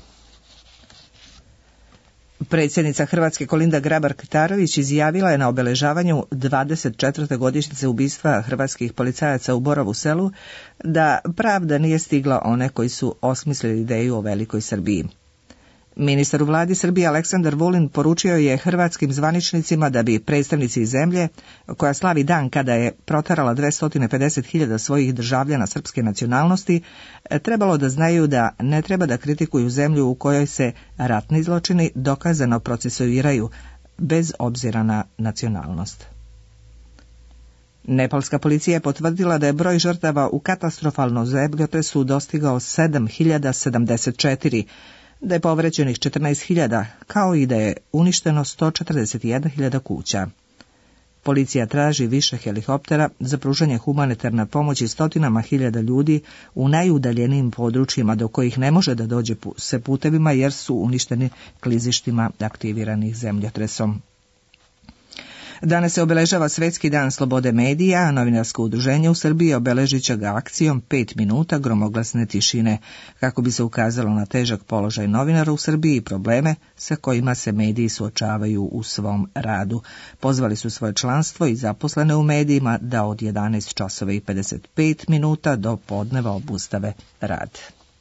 Predsjednica Hrvatske Kolinda Grabar-Kitarović izjavila je na obeležavanju 24. godišnjice ubistva hrvatskih policajaca u Borovu selu da pravda nije stigla one koji su osmislili ideju o velikoj Srbiji. Ministar u vladi Srbije Aleksandar Vulin poručio je hrvatskim zvaničnicima da bi predstavnici zemlje, koja slavi dan kada je proterala 250.000 svojih državljana srpske nacionalnosti, trebalo da znaju da ne treba da kritikuju zemlju u kojoj se ratni zločini dokazano procesuiraju, bez obzira na nacionalnost. Nepalska policija je potvrdila da je broj žrtava u katastrofalnom zemljotresu dostigao 7.074, da je povređenih 14.000, kao i da je uništeno 141.000 kuća. Policija traži više helikoptera za pružanje humanitarne pomoći stotinama hiljada ljudi u najudaljenijim područjima do kojih ne može da dođe se putevima jer su uništeni klizištima aktiviranih zemljotresom. Danas se obeležava Svetski dan slobode medija, a novinarsko udruženje u Srbiji obeležit će ga akcijom 5 minuta gromoglasne tišine, kako bi se ukazalo na težak položaj novinara u Srbiji i probleme sa kojima se mediji suočavaju u svom radu. Pozvali su svoje članstvo i zaposlene u medijima da od 11 časova i 55 minuta do podneva obustave rad.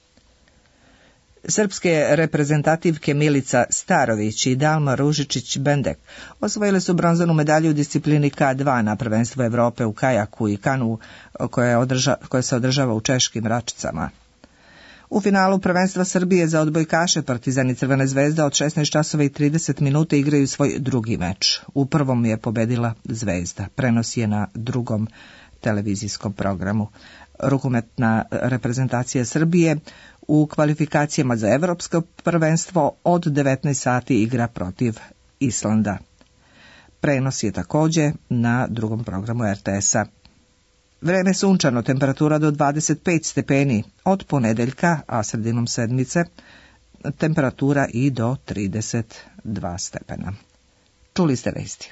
Srpske reprezentativke Milica Starović i Dalma Ružičić-Bendek osvojile su bronzanu medalju u disciplini K2 na prvenstvu Evrope u kajaku i kanu koje se održava u Češkim Račicama. U finalu prvenstva Srbije za odbojkaše Partizan i Crvena zvezda od 16 časova i 30 minuta igraju svoj drugi meč. U prvom je pobedila Zvezda. Prenos je na drugom televizijskom programu. Rukometna reprezentacija Srbije u kvalifikacijama za evropsko prvenstvo od 19 sati igra protiv Islanda. Prenos je također na drugom programu RTS-a. Vreme sunčano, temperatura do 25 stepeni od ponedeljka, a sredinom sedmice temperatura i do 32 stepena. Čuli ste vesti.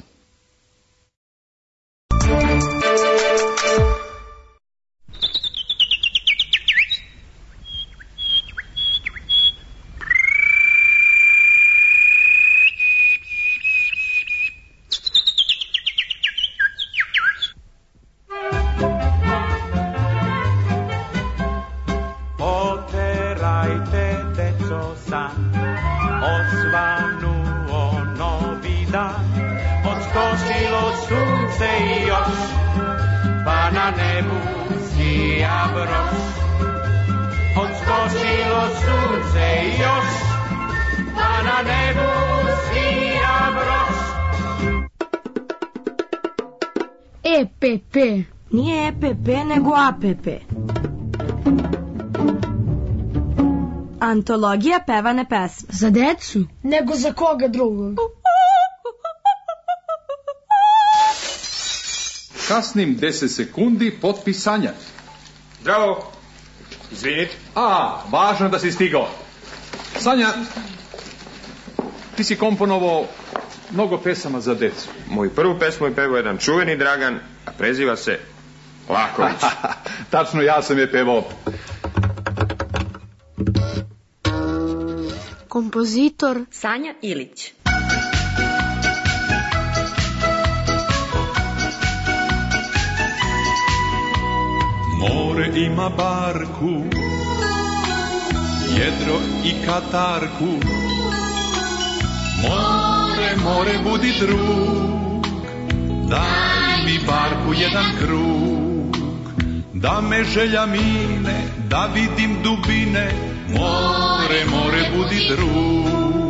sunce još, pa na nebu sija broš. Odskosilo sunce još, pa na nebu sija broš. EPP. Nije EPP, nego APP. Antologija pevane pesme. Za decu? Nego za koga drugog? Kasnim 10 sekundi potpisanja. Zdravo. Izvinite. Važno da si stigao. Sanja, ti si komponovao mnogo pesama za decu. Moju prvu pesmu je pevao jedan čuveni Dragan, a preziva se Laković. Tačno, ja sam je pevao. Kompozitor Sanja Ilić. More ima barku, jedro i katarku. More, budi drug, daj mi barku jedan krug, da me želja mine, da vidim dubine. More, budi drug.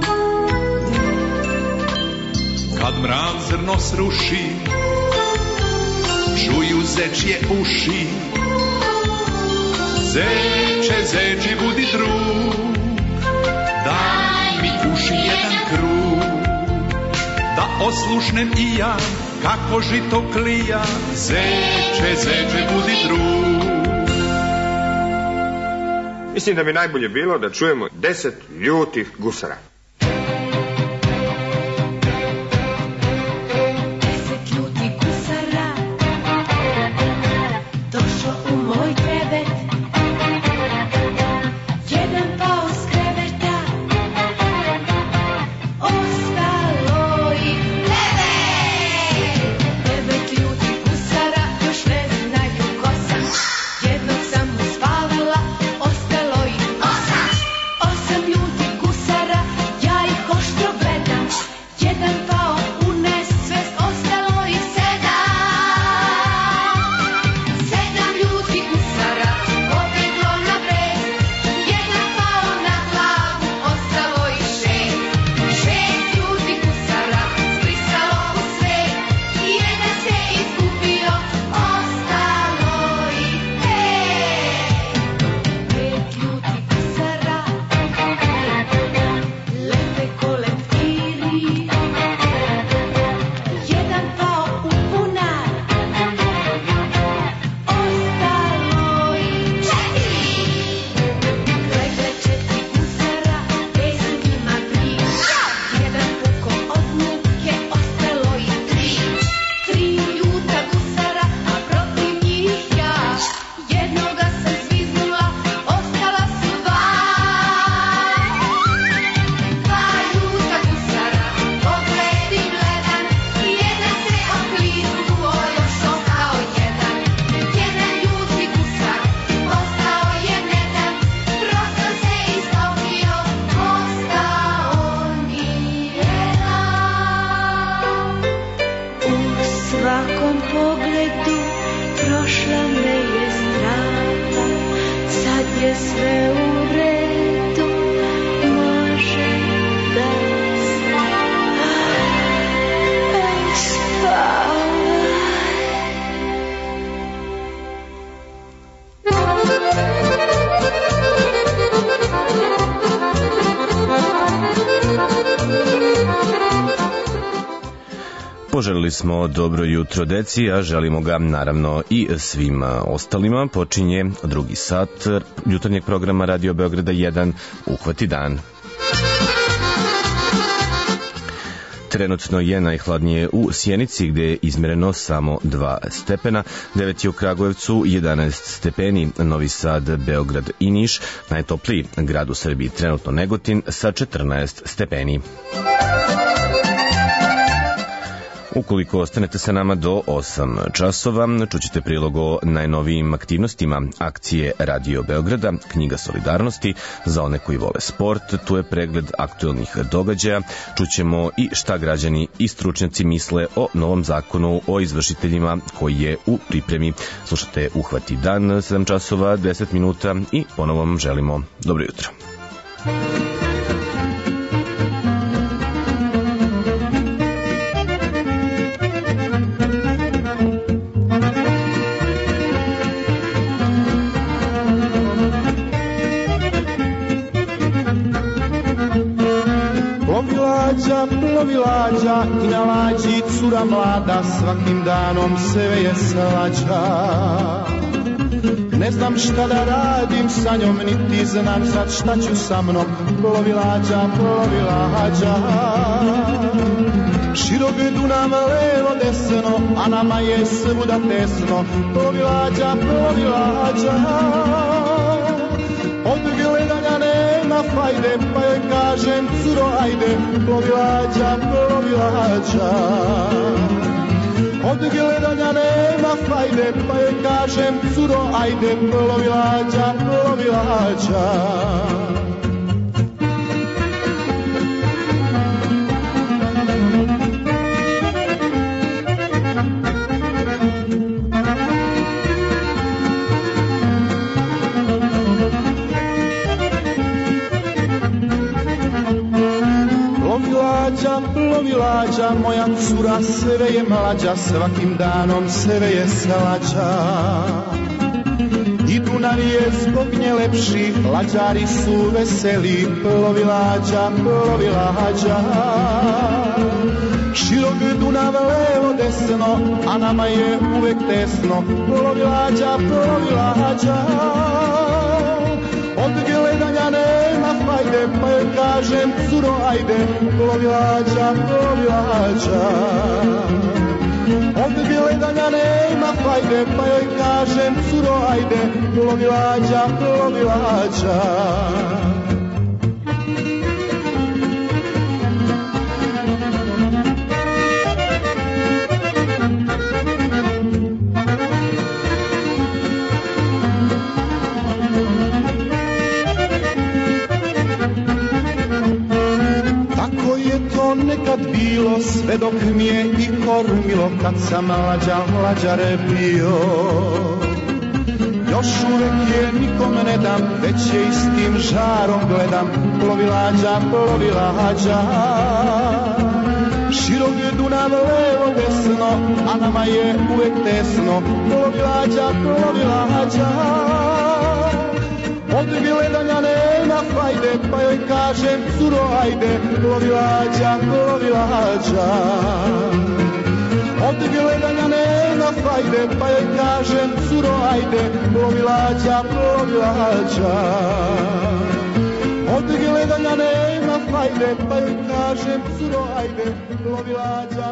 Kad mrak zrno sruši, čuju zečje uši. Zeče, budi drug, daj mi uši jedan krug, da oslušnem i ja, kako žito klija. Zeče, budi drug. Mislim da bi najbolje bilo da čujemo 10 ljutih gusara. Poželili smo dobro jutro deci, a želimo ga naravno i svim ostalima. Počinje drugi sat jutarnjeg programa Radio Beograda 1, Uhvati dan. Trenutno je najhladnije u Sjenici, gde je izmereno samo 2 stepena, 9 je u Kragujevcu, 11 stepeni, Novi Sad, Beograd i Niš, najtopliji grad u Srbiji trenutno Negotin sa 14 stepeni. Ukoliko ostanete sa nama do 8 časova, čućete prilog o najnovijim aktivnostima akcije Radio Beograda, knjiga solidarnosti za one koji vole sport, tu je pregled aktuelnih događaja, čućemo i šta građani i stručnjaci misle o novom zakonu o izvršiteljima koji je u pripremi. Slušate Uhvati dan, 7 časova, 10 minuta i ponovo vam želimo dobro jutro. Plovi lađa i na lađi cura mlada, svakim danom se veje slađa. Ne znam šta da radim sa njom, niti znam sad šta ću sa mnom. Plovi lađa, širok Dunav levo desno, a nama je svuda tesno. Plovi lađa, od gledanja nema fajde, pa joj kažem curo ajde. Plovi lađa, od gledanja nema fajde, pa joj kažem curo ajde. Plovi lađa, plovi lađa, moja cura sve je mlađa, svakim danom sve je slađa. I Dunav je zbog nje lepši, lađari su veseli. Plovi lađa, širok Dunav levo desno, a nama je uvek tesno. Plovi lađa, od gledanja nema fajde, pa joj kažem curo ajde. Plovi lađa, od gledanja nema fajde, pa joj kažem curo ajde. Plovi lađa, nekad bilo, sve dok mi je i kormilo, kad sam lađare bio. Još uvek je nikom ne dam, već je istim žarom gledam. Plovi lađa, širok je Dunav levo desno, a nama je uvek tesno. Plovi lađa, od gledanja nema fajde, pa joj kažem curo ajde. Plovi lađa, od gledanja nema fajde, pa joj kažem curo ajde. Plovi lađa, od gledanja nema fajde, pa joj kažem curo ajde. Plovi lađa,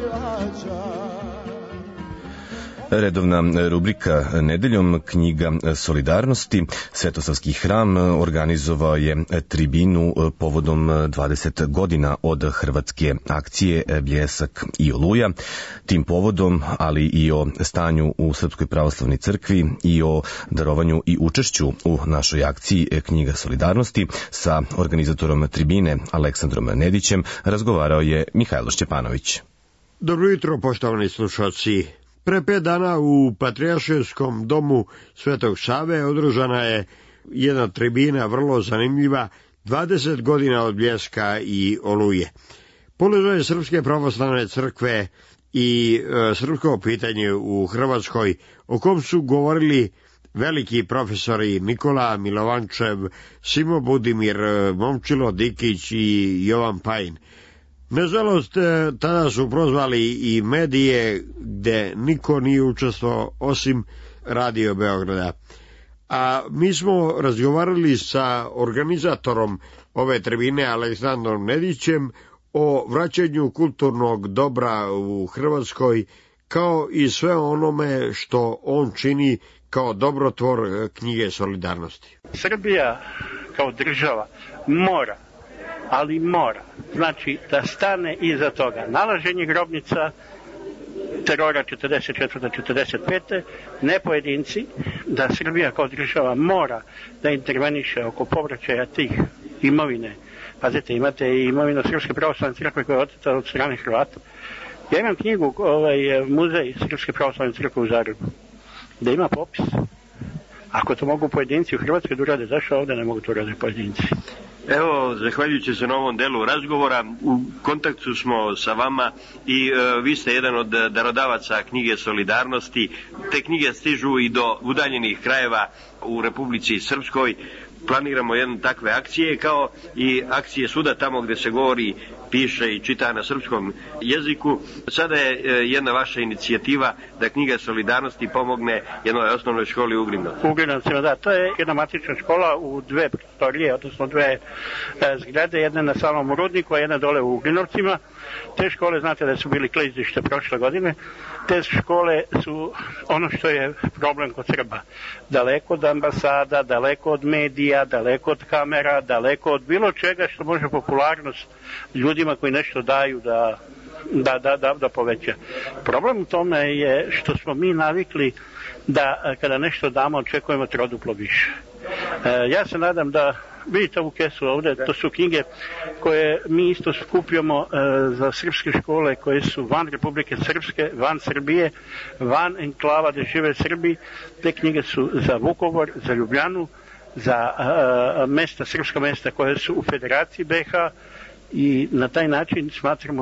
Redovna rubrika Nedeljom, knjiga solidarnosti. Svetosavski hram organizovao je tribinu povodom 20 godina od hrvatske akcije Bljesak i Oluja. Tim povodom, ali i o stanju u Srpskoj pravoslavnoj crkvi i o darovanju i učešću u našoj akciji knjiga solidarnosti sa organizatorom tribine Aleksandrom Nedićem razgovarao je Mihajlo Šćepanović. Dobro jutro, poštovani slušalci. Pre 5 dana u Patrijaršijskom domu Svetog Save održana je jedna tribina vrlo zanimljiva, 20 godina od Bljeska i Oluje. Položaj Srpske pravoslavne crkve i srpsko pitanje u Hrvatskoj, o kom su govorili veliki profesori Nikola Milovančev, Simo Budimir, Momčilo Dikić i Jovan Pajin. Nažalost, tada su prozvali i medije gde niko nije učestvovao osim Radio Beograda. A mi smo razgovarali sa organizatorom ove tribine Aleksandrom Nedićem o vraćanju kulturnog dobra u Hrvatskoj, kao i sve onome što on čini kao dobrotvor knjige solidarnosti. Srbija kao država mora ali mora. Znači da stane iza toga nalaženje grobnica terora 44-45, ne pojedinci, da Srbija kao država mora da interveniše oko povraćaja tih imovine. Pazite, imate i imovinu Srpske pravoslavne crkve koja je oteta od strane Hrvata. Ja imam knjigu, muzej Srpske pravoslavne crkve u Zagrebu, da ima popis. Ako to mogu pojedinci u Hrvatskoj da urade, zašto ovdje ne mogu to urade pojedinci? Evo, zahvaljujući se na ovom delu razgovora, u kontaktu smo sa vama i vi ste jedan od darodavaca knjige Solidarnosti. Te knjige stižu i do udaljenih krajeva u Republici Srpskoj. Planiramo jedne takve akcije, kao i akcije svuda tamo gdje se govori, piše i čita na srpskom jeziku. Sada je jedna vaša inicijativa da knjiga Solidarnosti pomogne jednoj osnovnoj školi u Ugrinovcima. U Ugrinovcima, da, to je jedna matična škola u dve prostorije, odnosno dve zgrade, jedna na samom Rudniku, a jedna dole u Ugrinovcima. Te škole, znate da su bili klizište prošle godine, te škole su ono što je problem kod Srba. Daleko od ambasada, daleko od medija, daleko od kamera, daleko od bilo čega što može popularnost ljudima koji nešto daju da poveća. Problem u tome je što smo mi navikli da kada nešto damo očekujemo troduplo više. Ja se nadam da vidite ovu kesu ovdje, to su knjige koje mi isto skupljamo za srpske škole koje su van Republike Srpske, van Srbije, van enklava gdje žive Srbi. Te knjige su za Vukovar, za Ljubljanu, za mesta, srpska mesta koje su u Federaciji BiH i na taj način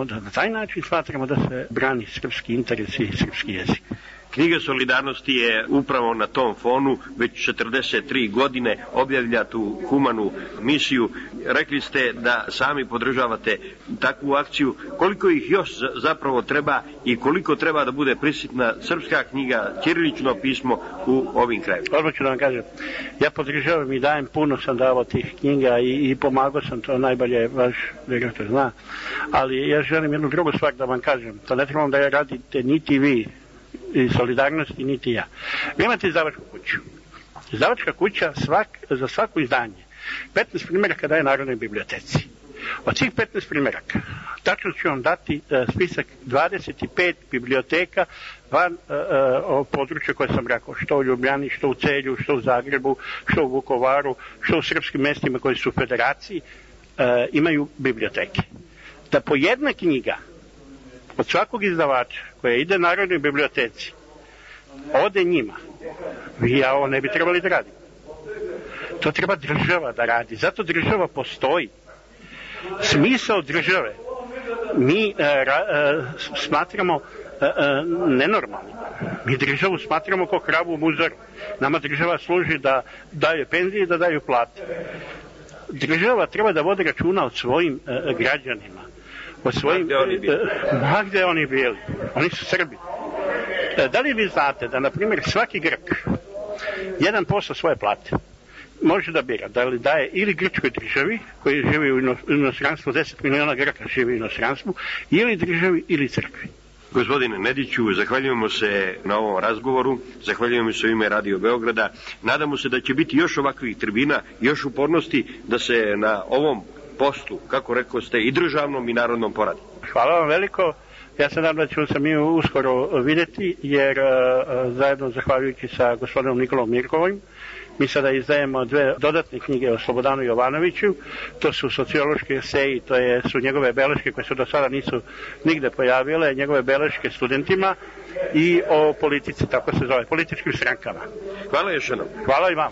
smatramo da se brani srpski interes i srpski jezik. Knjiga Solidarnosti je upravo na tom fonu već 43 godine objavlja tu humanu misiju. Rekli ste da sami podržavate takvu akciju. Koliko ih još zapravo treba i koliko treba da bude prisutna srpska knjiga, ćirilično pismo u ovim krajevima? Odmah ću da vam kažem. Ja podržavam i dajem, puno sam davao tih knjiga i pomagao sam, to najbolje vaš direktor zna. Ali ja želim jednu drugu stvar da vam kažem. To ne trebam da radite niti vi i Solidarnosti, niti ja. Vi imate izdavačku kuću. Izdavačka kuća za svako izdanje 15 primjeraka daje Narodnoj biblioteci. Od svih 15 primjeraka tačno ću vam dati spisak 25 biblioteka van područja koje sam rekao, što u Ljubljani, što u Celju, što u Zagrebu, što u Vukovaru, što u srpskim mestima koji su u Federaciji, imaju biblioteke. Da po jedna knjiga od svakog izdavača koja ide Narodnoj biblioteci ode njima, vi ja ovo ne bi trebali da radimo. To treba država da radi, zato država postoji. Smisao države mi smatramo nenormalno. Mi državu smatramo kao kravu u muzaru. Nama država služi da daje penzije i da daju plate. Država treba da vodi računa o svojim građanima. O svojim, gde oni bili. Oni su Srbi. Da li vi znate da, na primjer, svaki Grk 1% svoje plate može da bira, da li daje ili grčkoj državi, koji živi u inostranstvu, 10 miliona Grka živi u inostranstvu, ili državi ili crkvi. Gospodine Nediću, zahvaljujemo se na ovom razgovoru, zahvaljujemo se u ime Radio Beograda. Nadamo se da će biti još ovakvih tribina, još upornosti da se na ovom poslu, kako rekao ste, i državnom i narodnom poradi. Hvala vam veliko. Ja se nadam da ćemo se mi uskoro vidjeti, jer zajedno, zahvaljujući sa gospodinom Nikolom Mirkovim, mi sada izdajemo 2 dodatne knjige o Slobodanu Jovanoviću. To su sociološki eseji, su njegove beleške koje se do sada nisu nigde pojavile, njegove beleške studentima, i o politici, tako se zove, političkim strankama. Hvala još jednom. Hvala i vam.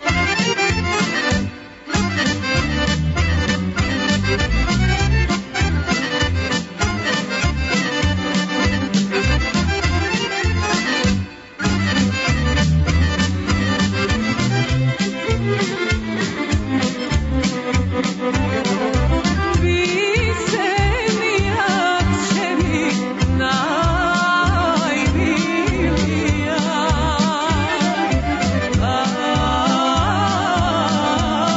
Ah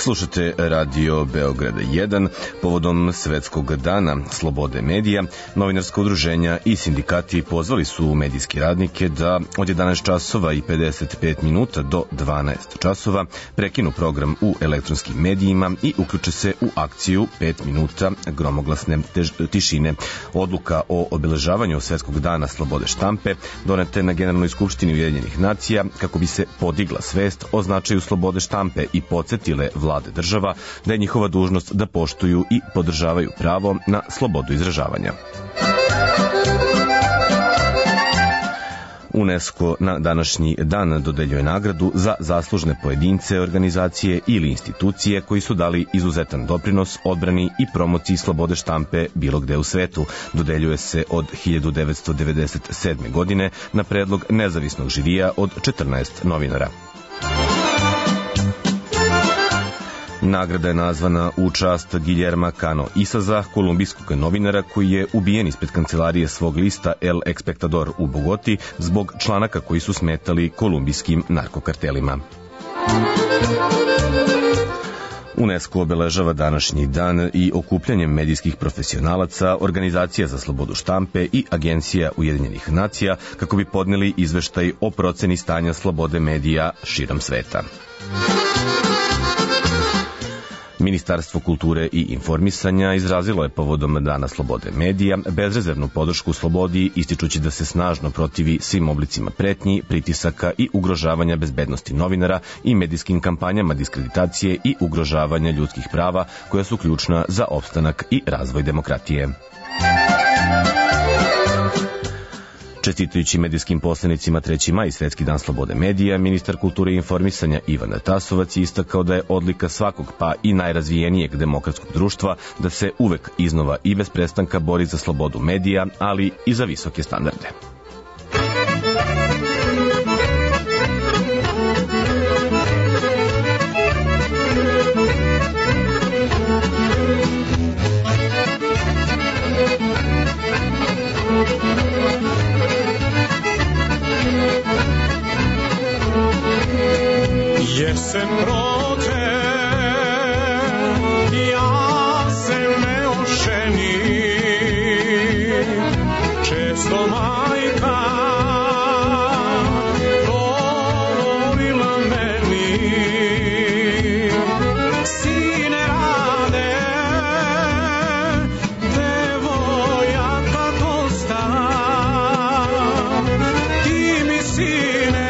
Slušate Radio Beograd 1. Povodom Svetskog dana slobode medija, novinarska udruženja i sindikati pozvali su medijske radnike da od 11 časova i 55 minuta do 12 časova prekinu program u elektronskim medijima i uključe se u akciju 5 minuta gromoglasne tišine. Odluka o obeležavanju Svetskog dana slobode štampe donete na Generalnoj skupštini Ujedinjenih nacija kako bi se podigla svest o značaju slobode štampe i podsjetile vlade država da je njihova dužnost da poštuju i podržavaju pravo na slobodu izražavanja. UNESCO na današnji dan dodeljuje nagradu za zaslužne pojedince, organizacije ili institucije koji su dali izuzetan doprinos odbrani i promociji slobode štampe bilo gde u svetu. Dodeljuje se od 1997. godine na predlog nezavisnog žirija od 14 novinara. Nagrada je nazvana u čast Guillerma Cano Isaza, kolumbijskog novinara koji je ubijen ispred kancelarije svog lista El Espectador u Bogoti zbog članaka koji su smetali kolumbijskim narkokartelima. UNESCO obeležava današnji dan i okupljanjem medijskih profesionalaca, Organizacija za slobodu štampe i Agencija Ujedinjenih nacija kako bi podneli izveštaj o proceni stanja slobode medija širom sveta. Ministarstvo kulture i informisanja izrazilo je povodom Dana slobode medija bezrezervnu podršku slobodi, ističući da se snažno protivi svim oblicima pretnji, pritisaka i ugrožavanja bezbednosti novinara i medijskim kampanjama diskreditacije i ugrožavanja ljudskih prava koja su ključna za opstanak i razvoj demokratije. Čestitajući medijskim poslanicima 3. maj, Svetski dan slobode medija, ministar kulture i informisanja Ivan Tasovac je istakao da je odlika svakog pa i najrazvijenijeg demokratskog društva da se uvek iznova i bez prestanka bori za slobodu medija, ali i za visoke standarde. Jesen prođe, ja se ne oženim, često majka govorila meni, sine rade, devojaka dosta, ti mi sine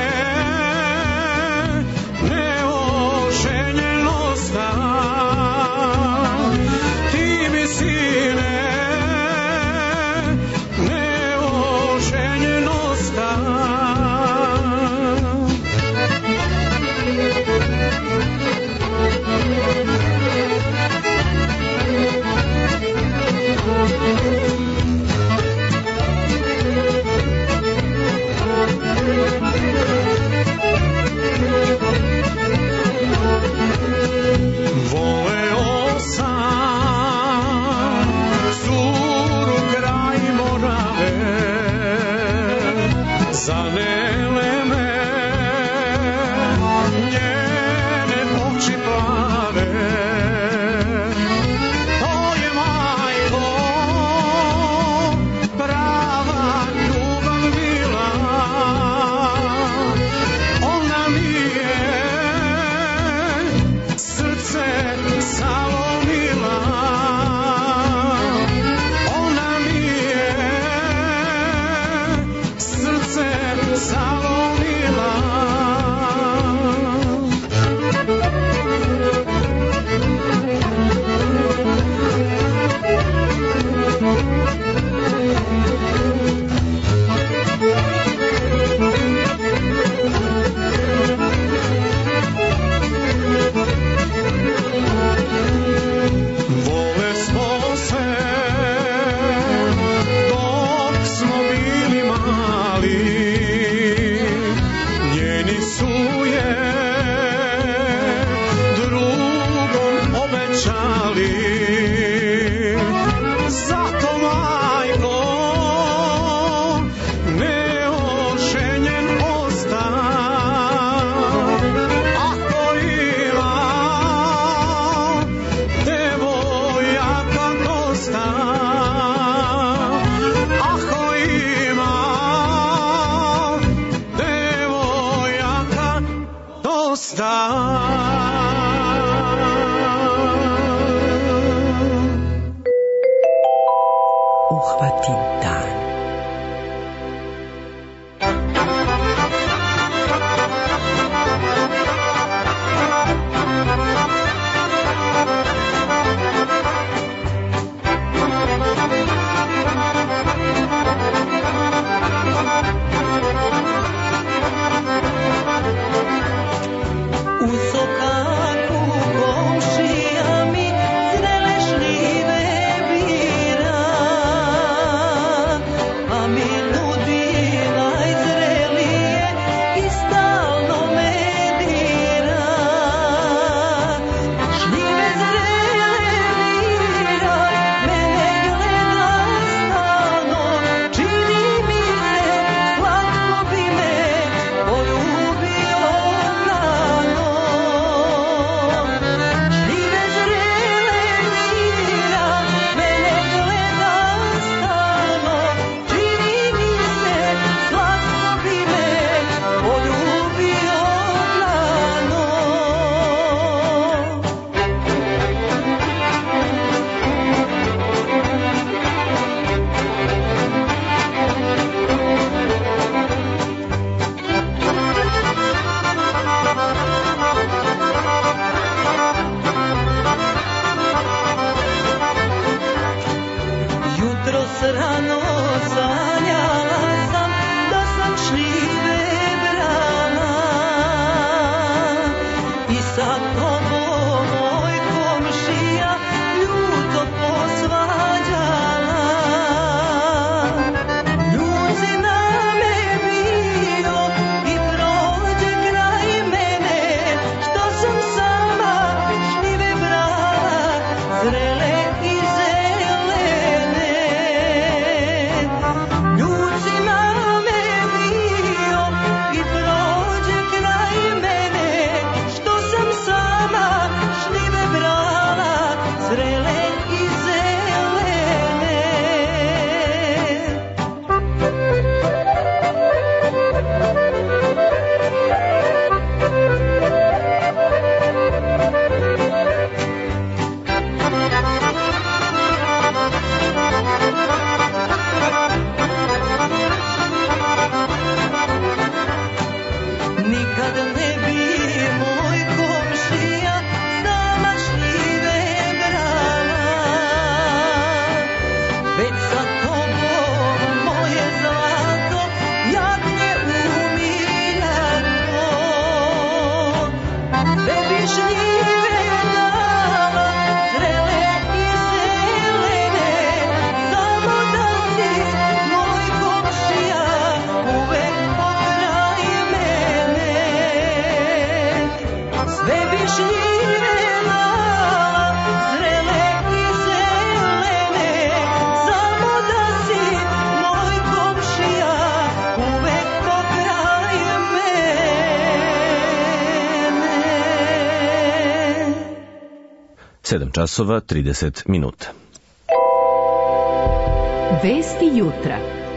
dok smo bili mali. 7 časova 30 minuta. Vesti jutra.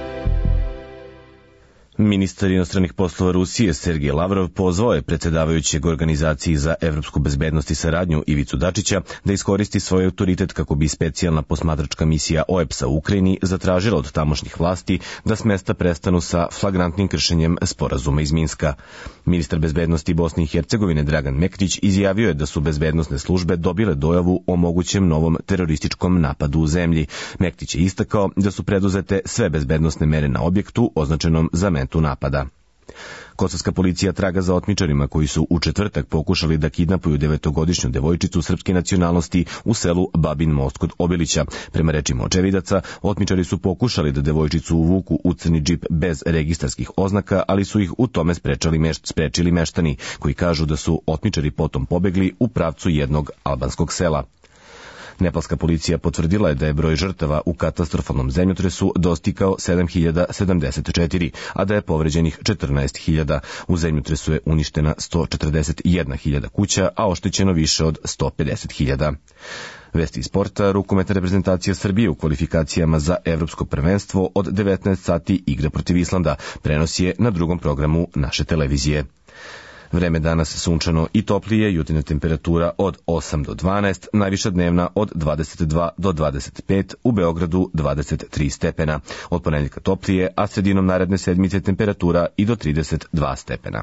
Ministar inostranih poslova Rusije Sergej Lavrov pozvao je predsjedavajućeg Organizaciji za evropsku bezbednost i saradnju Ivicu Dačića da iskoristi svoj autoritet kako bi specijalna posmatračka misija OEBS-a u Ukrajini zatražila od tamošnjih vlasti da s mesta prestanu sa flagrantnim kršenjem sporazuma iz Minska. Ministar bezbednosti Bosne i Hercegovine Dragan Mektić izjavio je da su bezbednosne službe dobile dojavu o mogućem novom terorističkom napadu u zemlji. Mektić je istakao da su preduzete sve bezbednosne mere na objektu označenom za metu napada. Kosovska policija traga za otmičarima koji su u četvrtak pokušali da kidnapuju 9-godišnju devojčicu srpske nacionalnosti u selu Babin Most kod Obilića. Prema rečima očevidaca, otmičari su pokušali da devojčicu uvuku u crni džip bez registarskih oznaka, ali su ih u tome sprečili meštani, koji kažu da su otmičari potom pobegli u pravcu jednog albanskog sela. Nepalska policija potvrdila je da je broj žrtava u katastrofalnom zemljotresu dostigao 7074, a da je povređenih 14.000. U zemljotresu je uništena 141.000 kuća, a oštećeno više od 150.000. Vesti iz sporta, rukometna reprezentacija Srbije u kvalifikacijama za evropsko prvenstvo od 19 sati igra protiv Islanda. Prenos je na drugom programu naše televizije. Vreme danas sunčano i toplije, jutarnja temperatura od 8 do 12, najviša dnevna od 22 do 25, u Beogradu 23 stepena. Od ponedjeljka toplije, a sredinom naredne sedmice temperatura i do 32 stepena.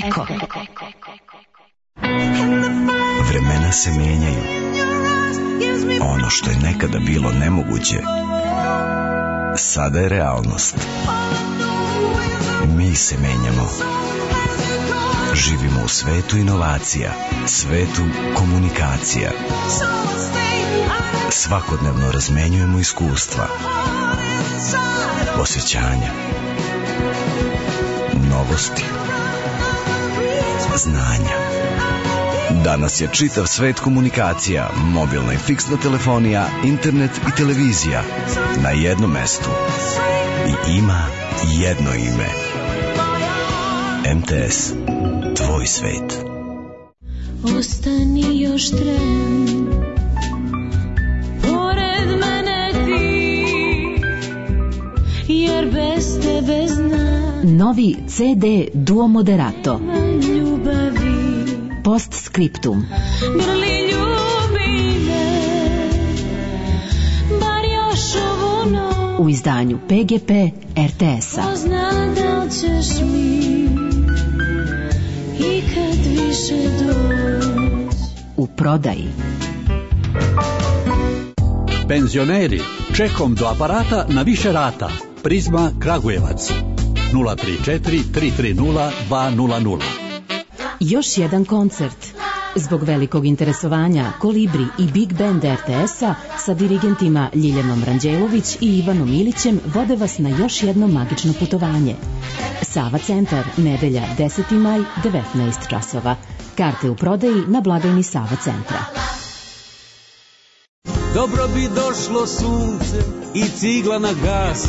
Eko. Vremena se menjaju. Ono što je nekada bilo nemoguće, sada je realnost. Mi se menjamo. Živimo u svetu inovacija, svetu komunikacija. Svakodnevno razmenjujemo iskustva, osjećanja, novosti, znanja. Danas je čitav svet komunikacija, mobilna i fiksna telefonija, internet i televizija na jednom mestu. I ima jedno ime. MTS. Tvoj svet. Ostani još tren, pored mene ti, jer bez tebe znam. Novi CD Duo Moderato. Ljubavi. Postscriptum. Grli ljubi me, bar još ovu noć. U izdanju PGP RTS-a. Ko zna da li ćeš mi ikad više doći. U prodaji. Penzioneri, čekom do aparata na više rata. Prizma Kragujevac 034 330 200. Još jedan koncert. Zbog velikog interesovanja Kolibri i Big Band RTS-a sa dirigentima Ljiljanom Ranđelović i Ivanom Ilićem vode vas na još jedno magično putovanje. Sava centar, nedelja 10. maj, 19 časova. Karte u prodaji na blagajni Sava centra. Dobro bi došlo sunce i cigla na gas.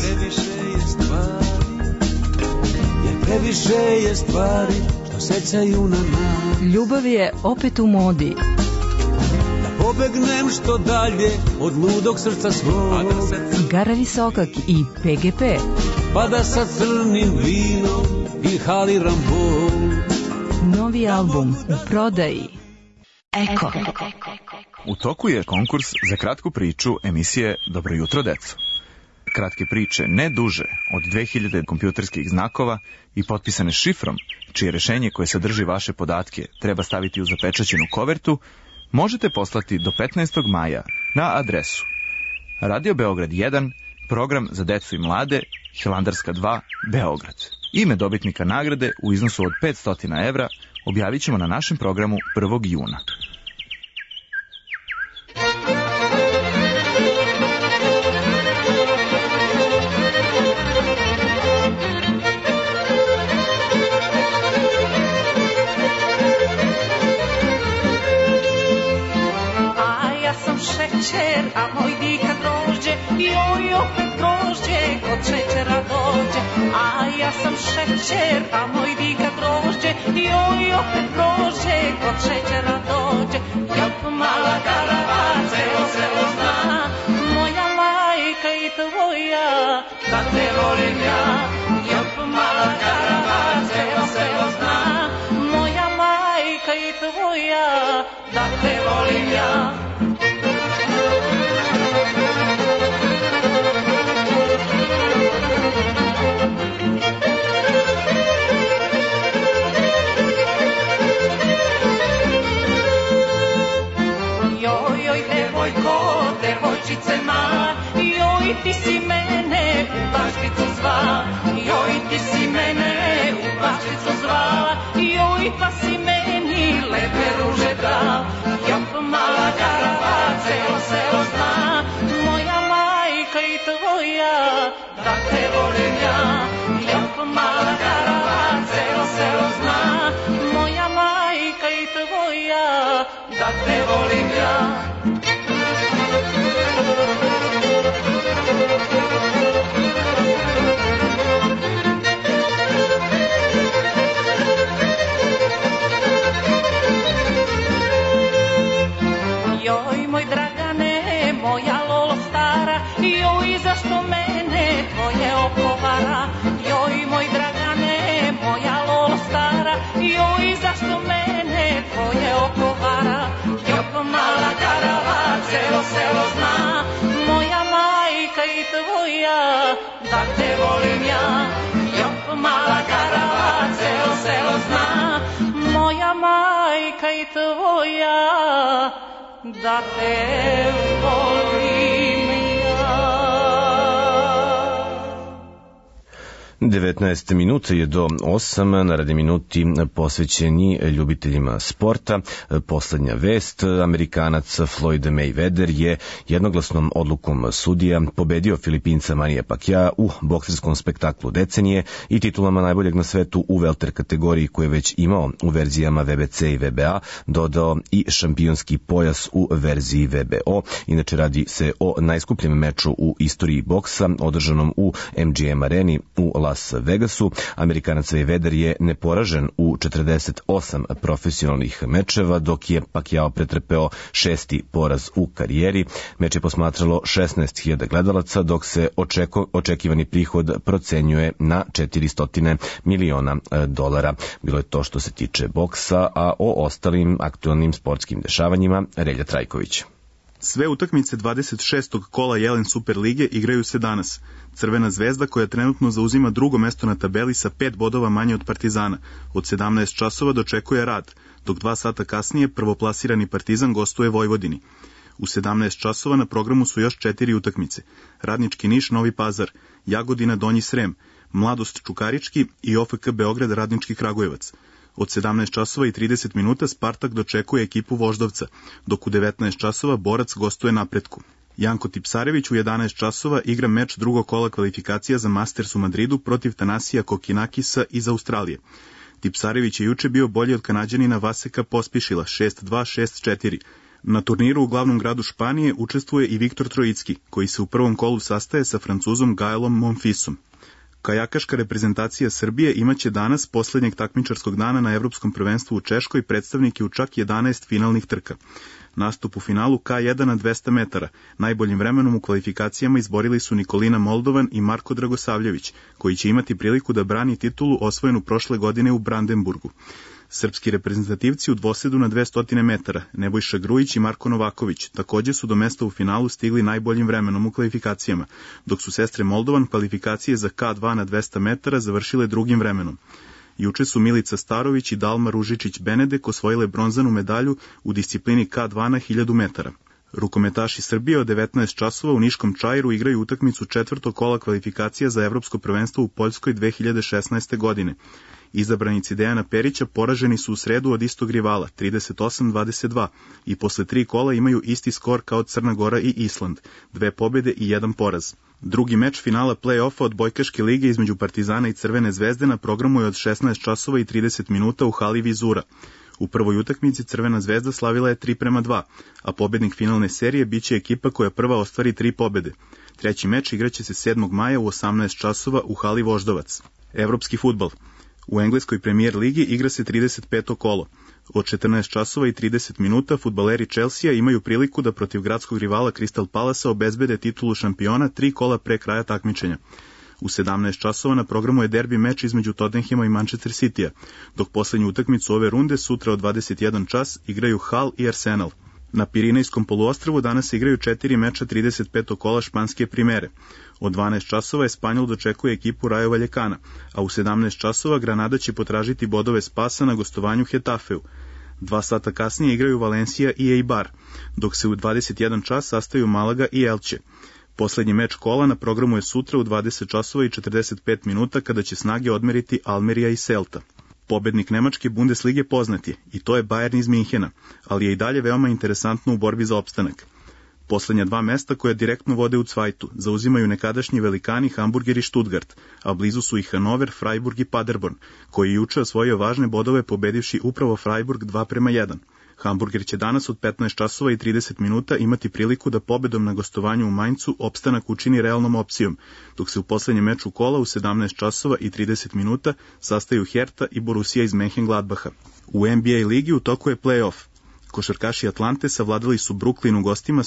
Previše je stvari što sećaju na nas. Ljubav je opet u modi. Da pobegnem što dalje od ludog srca svog. Igara Visokak i PGP. Pa da sa crnim vinom inhaliram bol. Novi album u prodaji. Eko. U toku je konkurs za kratku priču emisije Dobro jutro, deco. Kratke priče ne duže od 2000 kompjuterskih znakova i potpisane šifrom, čije rešenje koje sadrži vaše podatke treba staviti u zapečaćenu kovertu, možete poslati do 15. maja na adresu Radio Beograd 1, program za decu i mlade, Hilandarska 2, Beograd. Ime dobitnika nagrade u iznosu od 500 evra objavit ćemo na našem programu 1. juna. Šećer, a moj dika grožđe, joj opet grožđe, kod šećera dođe. A ja sam šećer, a moj dika grožđe, joj opet grožđe, kod šećera dođe. Jop mala karava, celo selo zna, moja majka i tvoja, da te volim ja. Jop mala karava, celo selo zna, moja majka i tvoja, da te volim ja. Devojčice ma, joj ti si mene u bašticu zva, joj ti si mene u bašticu zva, joj pa si meni lepe ruže dao. Jop mala karava, celo selo zna, moja majka i tvoja, da te volim ja. Jop mala karava, celo selo zna, moja majka i tvoja, da te volim ja. Joj moj Dragane, moja lolo stara, joj zašto mene tvoje okovara. Joj moj Dragane, moja lolo stara, joj zašto mene tvoje okovara. Jop mala karava, celo selo zna, moja majka i tvoja, da te volim ja. Jop mala karava, celo selo zna, majka i tvoja, da te volim ja. 19 minuta je do 8, na radi minuti posvećeni ljubiteljima sporta. Poslednja vest, Amerikanac Floyd Mayweather je jednoglasnom odlukom sudija pobedio Filipinca Manija Pacquiao u bokserskom spektaklu decenije i titulama najboljeg na svetu u welter kategoriji koje je već imao u verzijama VBC i VBA, dodao i šampionski pojas u verziji VBO. Inače radi se o najskupljem meču u istoriji boksa, održanom u MGM areni u Las Vegasu. Amerikanac Mayweather je neporažen u 48 profesionalnih mečeva, dok je Pacquiao pretrpeo 6. poraz u karijeri. Meč je posmatralo 16.000 gledalaca, dok se očekivani prihod procenjuje na $400 miliona. Bilo je to što se tiče boksa, a o ostalim aktualnim sportskim dešavanjima Relja Trajković. Sve utakmice 26. kola Jelen Super lige igraju se danas. Crvena zvezda, koja trenutno zauzima drugo mesto na tabeli sa 5 bodova manje od Partizana, od 17 časova dočekuje Rad, dok 2 sata kasnije prvoplasirani Partizan gostuje Vojvodini. U 17 časova na programu su još 4 utakmice. Radnički Niš Novi Pazar, Jagodina Donji Srem, Mladost Čukarički i OFK Beograd Radnički Kragujevac. Od 17 časova i 30 minuta Spartak dočekuje ekipu Voždovca, dok u 19 časova Borac gostuje Napretku. Janko Tipsarević u 11 časova igra meč drugog kola kvalifikacija za Masters u Madridu protiv Tanasija Kokinakisa iz Australije. Tipsarević je juče bio bolji od Kanađanina Vaseka Pospišila 6-2, 6-4. Na turniru u glavnom gradu Španije učestvuje i Viktor Trojicki, koji se u prvom kolu sastaje sa Francuzom Gaelom Monfisom. Kajakaška reprezentacija Srbije imaće danas, poslednjeg takmičarskog dana na Evropskom prvenstvu u Češkoj, predstavnike u čak 11 finalnih trka. Nastup u finalu K1 na 200 metara. Najboljim vremenom u kvalifikacijama izborili su Nikolina Moldovan i Marko Dragosavljević, koji će imati priliku da brani titulu osvojenu prošle godine u Brandenburgu. Srpski reprezentativci u dvosedu na 200 metara, Nebojša Grujić i Marko Novaković, takođe su do mesta u finalu stigli najboljim vremenom u kvalifikacijama, dok su sestre Moldovan kvalifikacije za K2 na 200 metara završile drugim vremenom. Juče su Milica Starović i Dalma Ružičić-Benedek osvojile bronzanu medalju u disciplini K2 na 1000 metara. Rukometaši Srbije od 19 časova u Niškom Čairu igraju utakmicu četvrtog kola kvalifikacija za Evropsko prvenstvo u Poljskoj 2016. godine. Izabranici Dejana Perića poraženi su u sredu od istog rivala, 38-22, i posle 3 kola imaju isti skor kao Crna Gora i Island, 2 pobjede i 1 poraz. Drugi meč finala play-offa odbojkaške lige između Partizana i Crvene zvezde na programu je od 16 časova i 30 minuta u hali Vizura. U prvoj utakmici Crvena zvezda slavila je 3-2, a pobednik finalne serije biće ekipa koja prva ostvari 3 pobede. Treći meč igraće se 7. maja u 18 časova u hali Voždovac. Evropski fudbal. U engleskoj premijer ligi igra se 35. kolo. Od 14 časova i 30 minuta fudbaleri Chelsea imaju priliku da protiv gradskog rivala Crystal Palasa obezbede titulu šampiona 3 kola pre kraja takmičenja. U 17 časova na programu je derbi meč između Tottenhama i Manchester Citya, dok poslednju utakmicu ove runde sutra od 21 čas igraju Hull i Arsenal. Na Pirinejskom poluostrvu danas se igraju 4 meča 35. kola španske primere. Od 12 časova Espanjol dočekuje ekipu Rayo Vallecana, a u 17 časova Granada će potražiti bodove spasa na gostovanju Hetafeu. 2 sata kasnije igraju Valencia i Eibar, dok se u 21 čas sastaju Malaga i Elche. Poslednji meč kola na programu je sutra u 20 časova i 45 minuta kada će snage odmeriti Almeria i Celta. Pobednik nemačke Bundeslige poznat je, i to je Bayern iz Minhena, ali je i dalje veoma interesantno u borbi za opstanak. Poslednja 2 mesta koja direktno vode u Cvajtu zauzimaju nekadašnji velikani Hamburger i Stuttgart, a blizu su i Hanover, Freiburg i Paderborn, koji je juče osvojio važne bodove pobedivši upravo Freiburg 2-1. Hamburger će danas od 15 časova i 30 minuta imati priliku da pobedom na gostovanju u Maincu opstanak učini realnom opcijom, dok se u poslednjem meču kola u 17 časova i 30 minuta sastaju Hertha i Borussia iz Mönchengladbacha. U NBA ligi u toku je play-off. Košarkaši Atlante savladali su Brooklyn u gostima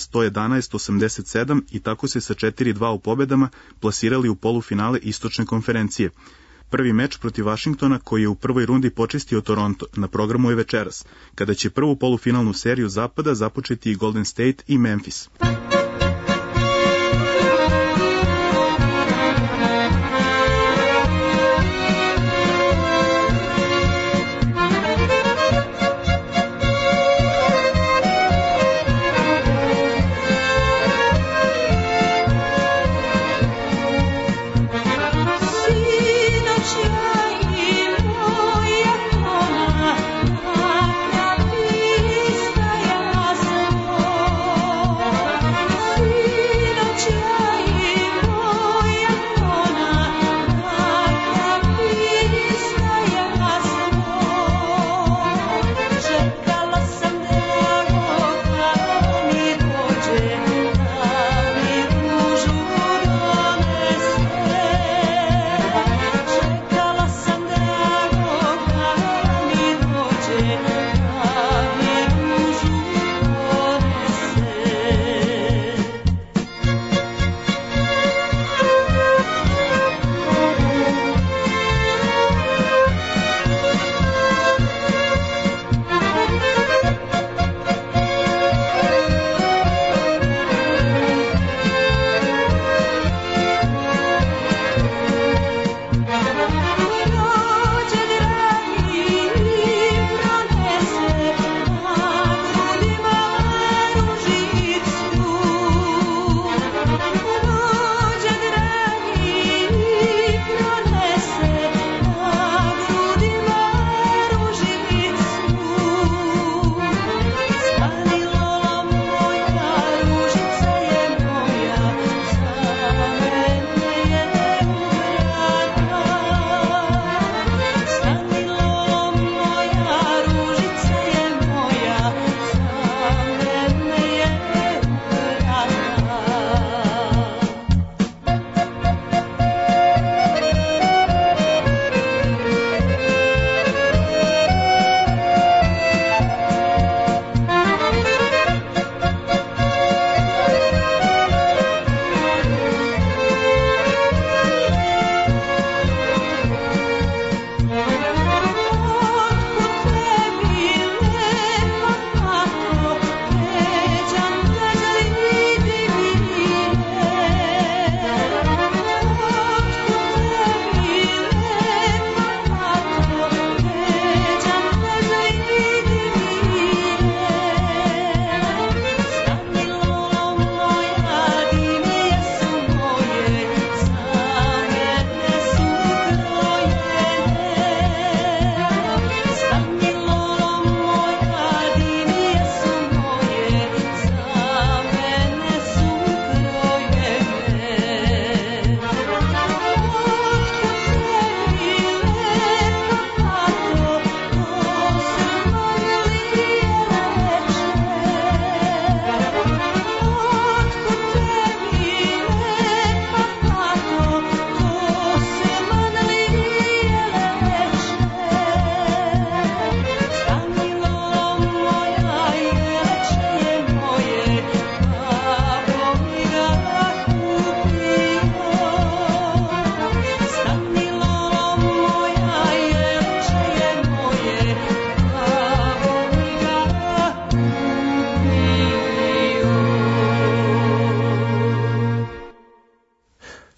111-87 i tako se sa 4-2 u pobedama plasirali u polufinale istočne konferencije. Prvi meč protiv Vašingtona, koji je u prvoj rundi počistio Toronto, na programu je večeras, kada će prvu polufinalnu seriju zapada započeti i Golden State i Memphis.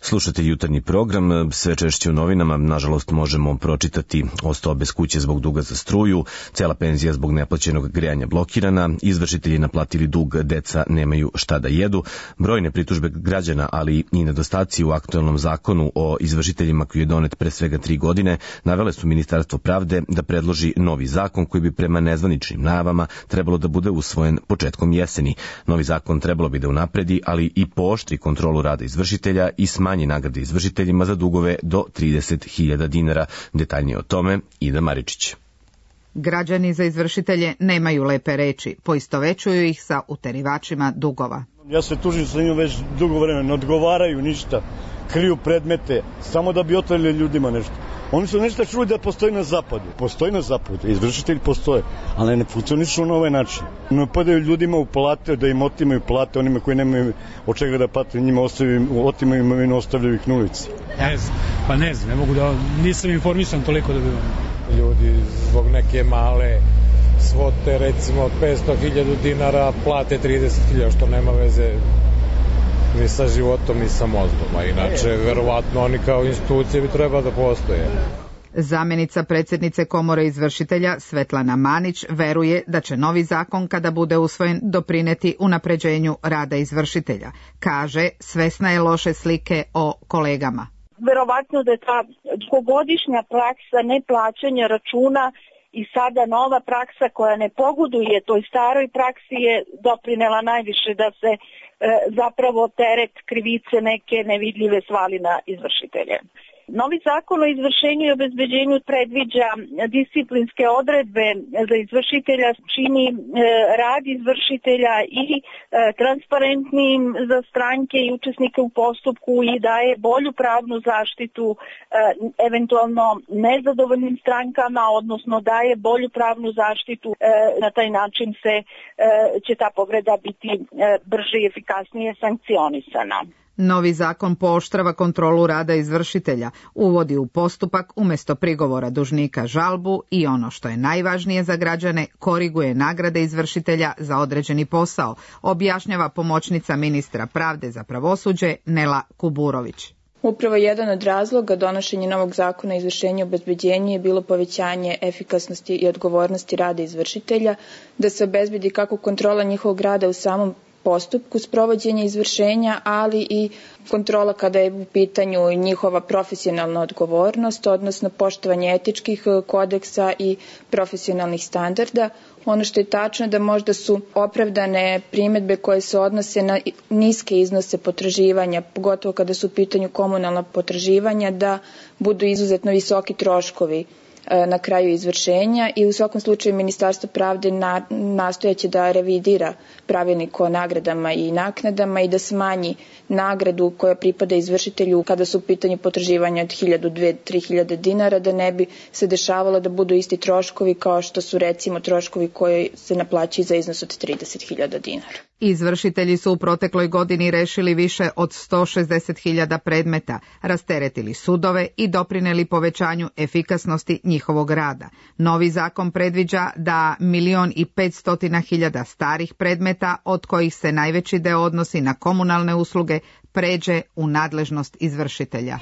Slušate jutarnji program, sve češće u novinama, nažalost možemo pročitati ostao bez kuće zbog duga za struju, cela penzija zbog neplaćenog grejanja blokirana, izvršitelji naplatili dug, deca nemaju šta da jedu, brojne pritužbe građana, ali i nedostaci u aktuelnom zakonu o izvršiteljima koji je donet pre svega 3 godine, navele su Ministarstvo pravde da predloži novi zakon koji bi prema nezvaničnim najavama trebalo da bude usvojen početkom jeseni. Novi zakon trebalo bi da unapredi, ali i pooštri kontrolu rada izvršitelja i smanji nagrade izvršiteljima za dugove do 30.000 dinara. Detaljnije o tome Ida Maričić. Građani za izvršitelje nemaju lepe reči, poistovećuju ih sa uterivačima dugova. Ja se tužim sa njim već dugo vremena, ne odgovaraju ništa, kriju predmete, samo da bi otvorili ljudima nešto. Oni su nešto čuli da postoji na zapadu. Postoji na zapadu, izvršitelji postoje, ali ne funkcionišu na ovaj način. Ne padaju ljudima u plate, da im otimaju plate, onima koji nemaju od čega da plate, njima otimaju imovinu, ostavljaju ih na ulici. Ne znam, ne mogu da, nisam informisan toliko da bi vam. Ljudi zbog neke male svote, recimo 500.000 dinara, plate 30.000, što nema veze ni sa životom, ni sa mozgom, a inače, verovatno, oni kao institucije bi treba da postoje. Zamenica predsjednice Komore izvršitelja Svetlana Manić veruje da će novi zakon, kada bude usvojen, doprineti unapređenju rada izvršitelja. Kaže, svesna je loše slike o kolegama. Verovatno da je ta dugogodišnja praksa neplaćanja računa i sada nova praksa koja ne pogoduje toj staroj praksi je doprinela najviše da se zapravo teret krivice neke nevidljive svali na izvršitelje. Novi zakon o izvršenju i obezbeđenju predviđa disciplinske odredbe za izvršitelja, čini rad izvršitelja i transparentnim za stranke i učesnike u postupku i daje bolju pravnu zaštitu eventualno nezadovoljnim strankama, odnosno daje bolju pravnu zaštitu. Na taj način će ta povreda biti brže i efikasnije sankcionisana. Novi zakon pooštrava kontrolu rada izvršitelja, uvodi u postupak umjesto prigovora dužnika žalbu i, ono što je najvažnije za građane, koriguje nagrade izvršitelja za određeni posao, objašnjava pomoćnica ministra pravde za pravosuđe Nela Kuburović. Upravo jedan od razloga donošenja novog zakona o izvršenju i obezbeđenju je bilo povećanje efikasnosti i odgovornosti rada izvršitelja, da se obezbedi kako kontrola njihovog rada u samom postupku sprovođenja izvršenja, ali i kontrola kada je u pitanju njihova profesionalna odgovornost, odnosno poštovanje etičkih kodeksa i profesionalnih standarda. Ono što je tačno da možda su opravdane primedbe koje se odnose na niske iznose potraživanja, pogotovo kada su u pitanju komunalna potraživanja, da budu izuzetno visoki troškovi na kraju izvršenja i u svakom slučaju Ministarstvo pravde nastojaće da revidira pravilnik o nagradama i naknadama i da smanji nagradu koja pripada izvršitelju kada su u pitanju potraživanja od 1.000, 2.000, 3.000 dinara, da ne bi se dešavalo da budu isti troškovi kao što su recimo troškovi koji se naplaćuju za iznos od 30.000 dinara. Izvršitelji su u protekloj godini rešili više od 160.000 predmeta, rasteretili sudove i doprineli povećanju efikasnosti njihovog rada. Novi zakon predviđa da 1.500.000 starih predmeta, od kojih se najveći deo odnosi na komunalne usluge, pređe u nadležnost izvršitelja.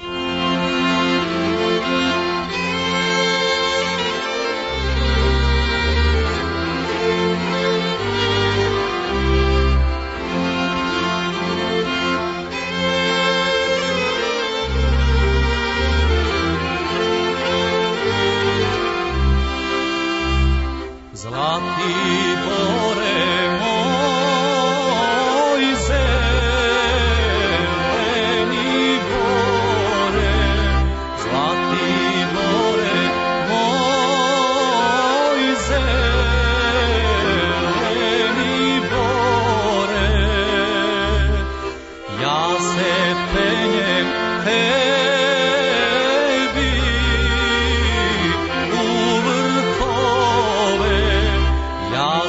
Ja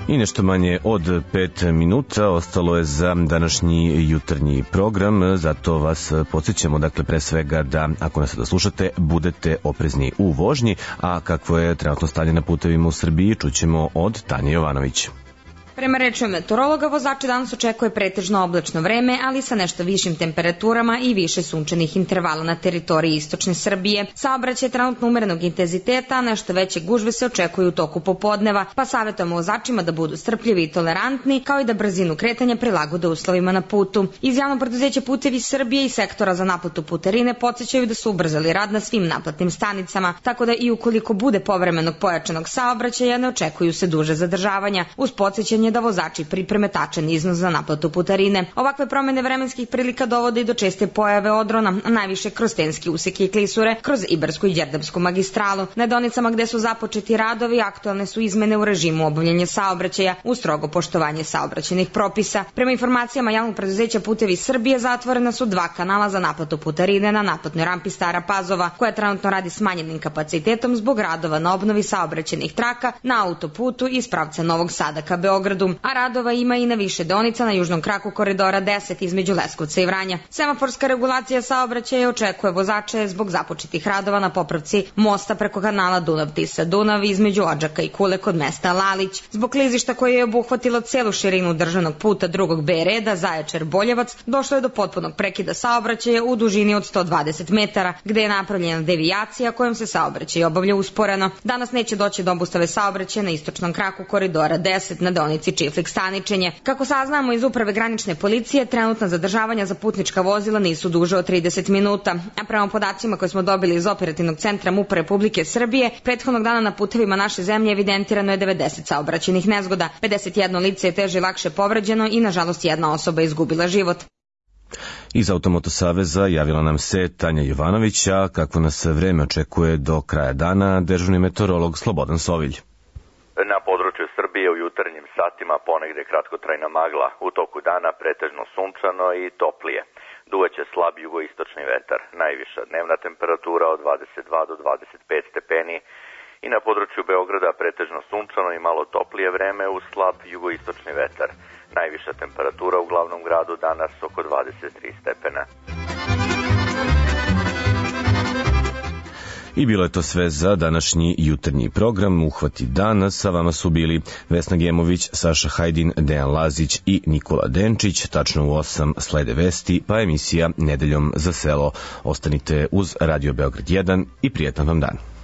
I nešto manje od 5 minuta ostalo je za današnji jutarnji program, zato vas podsjećamo, dakle, pre svega da, ako nas sada slušate, budete oprezni u vožnji, a kakvo je trenutno stanje na putevima u Srbiji, čućemo od Tanje Jovanović. Prema rečima meteorologa, vozače danas očekuje pretežno oblačno vreme, ali sa nešto višim temperaturama i više sunčanih intervala na teritoriji istočne Srbije. Saobraćaj je trenutno umerenog intenziteta, a nešto veće gužve se očekuju u toku popodneva, pa savjetujemo vozačima da budu strpljivi i tolerantni, kao i da brzinu kretanja prilagode uslovima na putu. Iz javnog preduzeća Putevi Srbije i sektora za naplatu putarine podsjećaju da su ubrzali rad na svim naplatnim stanicama, tako da i ukoliko bude povremenog pojačanog saobraćaja, ne očekuju se duže zadržavanja, uz podsjećanje da vozači pripreme tačan iznos za naplatu putarine. Ovakve promene vremenskih prilika dovode i do česte pojave odrona, najviše kroz Tenski usek i klisure, kroz Ibarsku i Đerdapsku magistralu. Na deonicama gde su započeti radovi aktualne su izmene u režimu obavljanja saobraćaja uz strogo poštovanje saobraćajnih propisa. Prema informacijama javnog preduzeća Putevi Srbije zatvorena su 2 kanala za naplatu putarine na naplatnoj rampi Stara Pazova, koja trenutno radi smanjenim kapacitetom zbog radova na obnovi saobraćajnih traka na autoputu iz pravca Novog Sada ka Beogradu, a radova ima i na više deonica na južnom kraku koridora 10 između Leskovca i Vranja. Semaforska regulacija saobraćaja očekuje vozače zbog započetih radova na popravci mosta preko kanala Dunav-Tisa-Dunav između Odžaka i Kule kod mesta Lalić. Zbog klizišta koje je obuhvatilo celu širinu državnog puta drugog B reda Zaječar-Boljevac, došlo je do potpunog prekida saobraćaja u dužini od 120 metara, gde je napravljena devijacija kojom se saobraćaj obavlja usporeno. Danas neće doći do obustave saobraćaja na istočnom kraku koridora 10 na deonici Čiflik-Staničenje. Kako saznamo iz uprave granične policije, trenutna zadržavanja za putnička vozila nisu duže od 30 minuta, a prema podacima koje smo dobili iz operativnog centra MUP Republike Srbije, prethodnog dana na putevima naše zemlje evidentirano je 90 saobraćajnih nezgoda, 51 lice je teže i lakše povređeno i nažalost 1 osoba je izgubila život. Iz Automoto saveza javila nam se Tanja Jovanović, a kako nas vreme očekuje do kraja dana, dežurni meteorolog Slobodan Sovilj. Na području Srbije u jutarnjim satima ponegde kratkotrajna magla, u toku dana pretežno sunčano i toplije. Duvaće slab jugoistočni vetar, najviša dnevna temperatura od 22 do 25 stepeni i na području Beograda pretežno sunčano i malo toplije vreme uz slab jugoistočni vetar. Najviša temperatura u glavnom gradu danas oko 23 stepena. I bilo je to sve za današnji jutarnji program. Uhvati dana, sa vama su bili Vesna Gemović, Saša Hajdin, Dejan Lazić i Nikola Denčić. Tačno u 8 slede vesti, pa emisija Nedeljom za selo. Ostanite uz Radio Beograd 1 i prijetan vam dan.